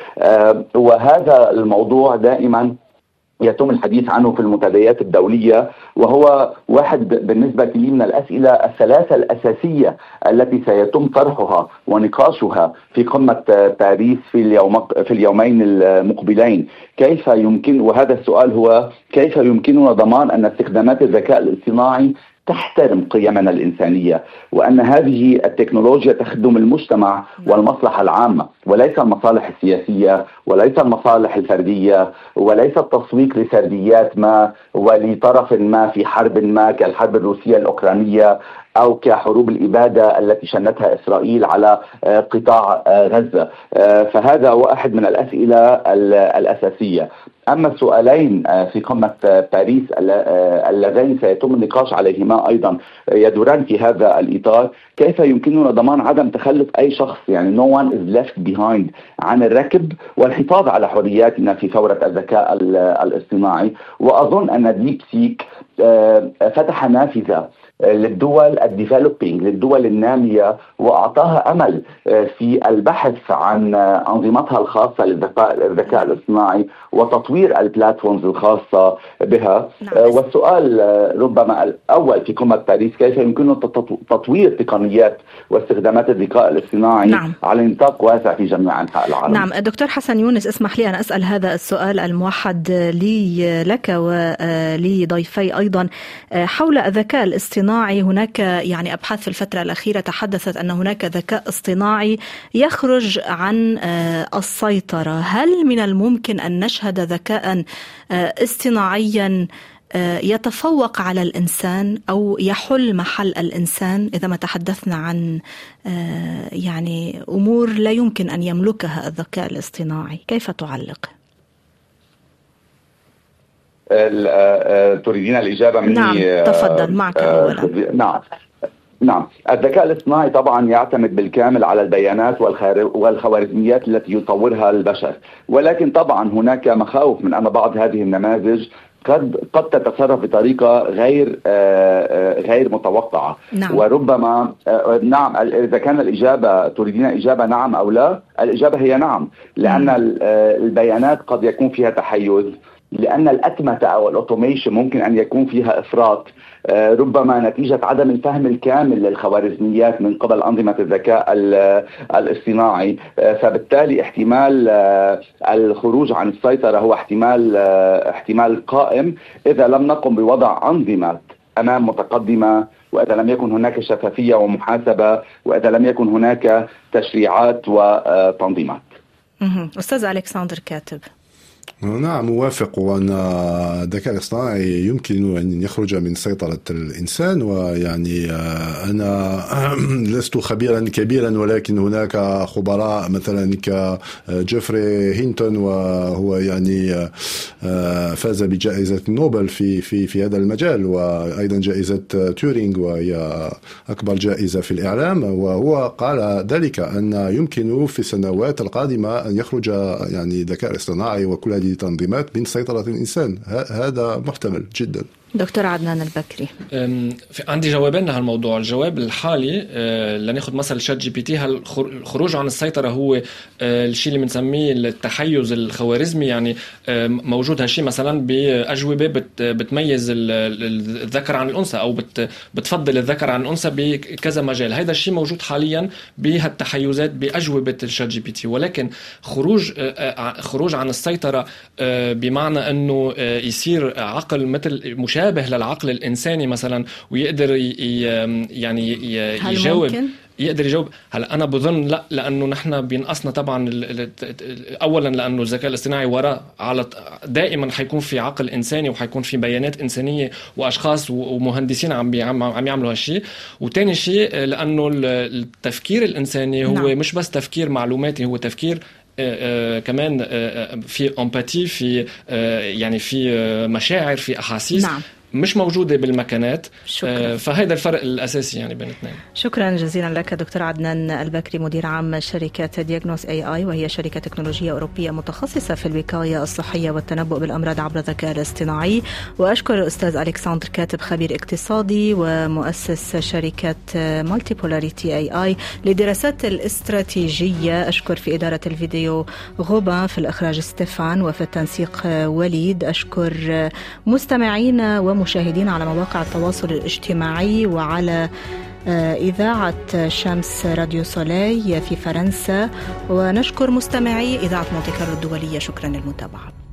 وهذا الموضوع دائما يتم الحديث عنه في المنتديات الدولية، وهو واحد بالنسبة لي من الأسئلة الثلاثة الأساسية التي سيتم طرحها ونقاشها في قمة باريس في اليومين المقبلين. كيف يمكن، وهذا السؤال هو كيف يمكننا ضمان أن استخدامات الذكاء الاصطناعي تحترم قيمنا الإنسانية، وأن هذه التكنولوجيا تخدم المجتمع والمصلحة العامة وليس المصالح السياسية وليس المصالح الفردية وليس التسويق لسرديات ما ولطرف ما في حرب ما كالحرب الروسية الأوكرانية أو كحروب الإبادة التي شنتها إسرائيل على قطاع غزة. فهذا واحد من الأسئلة الأساسية. أما السؤالين في قمة باريس اللذين سيتم النقاش عليهما أيضا يدوران في هذا الإطار. كيف يمكننا ضمان عدم تخلف أي شخص، يعني no one is left behind، عن الركب والحفاظ على حرياتنا في ثورة الذكاء الاصطناعي. وأظن أن ديب سيك فتح نافذة للدول الديفلوبينج، للدول النامية، وأعطاها أمل في البحث عن أنظمتها الخاصة للذكاء الاصطناعي وتطوير البلاتفورمز الخاصة بها. والسؤال ربما الأول في قمة باريس كيف يمكن تطوير تقنيات واستخدامات الذكاء الاصطناعي على نطاق واسع في جميع أنحاء العالم. نعم دكتور حسن يونس، اسمح لي أن أسأل هذا السؤال الموحد لي لك ولضيفي أيضا حول الذكاء الاصطناعي. هناك يعني أبحاث في الفترة الأخيرة تحدثت أن هناك ذكاء اصطناعي يخرج عن السيطرة. هل من الممكن أن نشهد ذكاء اصطناعيا يتفوق على الإنسان أو يحل محل الإنسان إذا ما تحدثنا عن يعني أمور لا يمكن أن يملكها الذكاء الاصطناعي؟ كيف تعلق؟ تريدين الإجابة مني؟ نعم تفضل، معك أولا. نعم الذكاء الاصطناعي طبعا يعتمد بالكامل على البيانات والخوارزميات التي يطورها البشر، ولكن طبعا هناك مخاوف من أن بعض هذه النماذج قد تتصرف بطريقة غير متوقعة. وربما نعم إذا كان الإجابة تريدين إجابة نعم أو لا، الإجابة هي نعم، لأن البيانات قد يكون فيها تحيز، لأن الأتمتة أو الأوتوميشن ممكن أن يكون فيها إفراط، ربما نتيجة عدم الفهم الكامل للخوارزميات من قبل أنظمة الذكاء الاصطناعي. فبالتالي احتمال الخروج عن السيطرة هو احتمال قائم إذا لم نقم بوضع أنظمة أمام متقدمة، وإذا لم يكن هناك شفافية ومحاسبة، وإذا لم يكن هناك تشريعات وتنظيمات. أستاذ ألكسندر كاتب. نعم موافق، وأن الذكاء الاصطناعي يمكن أن يخرج من سيطرة الإنسان. ويعني أنا لست خبيرا كبيرا، ولكن هناك خبراء مثلا كجيفري هينتون، وهو يعني فاز بجائزة نوبل في هذا المجال، وأيضا جائزة تورينغ وهي أكبر جائزة في الإعلام، وهو قال ذلك أن يمكن في السنوات القادمة أن يخرج يعني الذكاء الاصطناعي وكل هذه التنظيمات من سيطرة الإنسان. هذا محتمل جدا. دكتور عدنان البكري، عندي جوابين لهالموضوع. الجواب الحالي لناخذ مثل شات جي بي تي، الخروج عن السيطرة هو الشيء اللي بنسميه التحيز الخوارزمي. يعني موجود هالشيء مثلا بأجوبة بتميز الذكر عن الأنثى أو بتفضل الذكر عن الأنثى بكذا مجال. هذا الشيء موجود حاليا بهالتحيزات بأجوبة الشات جي بي تي. ولكن خروج عن السيطرة بمعنى أنه يصير عقل مثل مشابه للعقل الإنساني مثلا، ويقدر يعني يجاوب. يقدر يجاوب. هلا أنا بظن لا، لأنه نحن بينقصنا طبعا أولا لأنه الذكاء الاصطناعي وراء على دائما حيكون في عقل إنساني وحيكون في بيانات إنسانية وأشخاص ومهندسين عم يعملوا هالشيء. وتاني شيء لأنه التفكير الإنساني هو مش بس تفكير معلوماتي، هو تفكير كمان في امباتي، في يعني في مشاعر، في احاسيس مش موجودة بالمكانات. فهذا الفرق الأساسي يعني بين الاثنين. شكرا جزيلا لك دكتور عدنان البكري، مدير عام شركة دياغنوس AI، وهي شركة تكنولوجية أوروبية متخصصة في الوقاية الصحية والتنبؤ بالأمراض عبر الذكاء الاصطناعي. وأشكر الأستاذ ألكسندر كاتب، خبير اقتصادي ومؤسس شركة مالتي بولاريتي AI للدراسات الاستراتيجية. أشكر في إدارة الفيديو غوبا، في الإخراج ستيفان، وفي التنسيق وليد. أشكر مستمعين ومشاهدين على مواقع التواصل الاجتماعي وعلى إذاعة شمس راديو سولي في فرنسا، ونشكر مستمعي إذاعة مونتي كارلو الدولية. شكرا للمتابعة.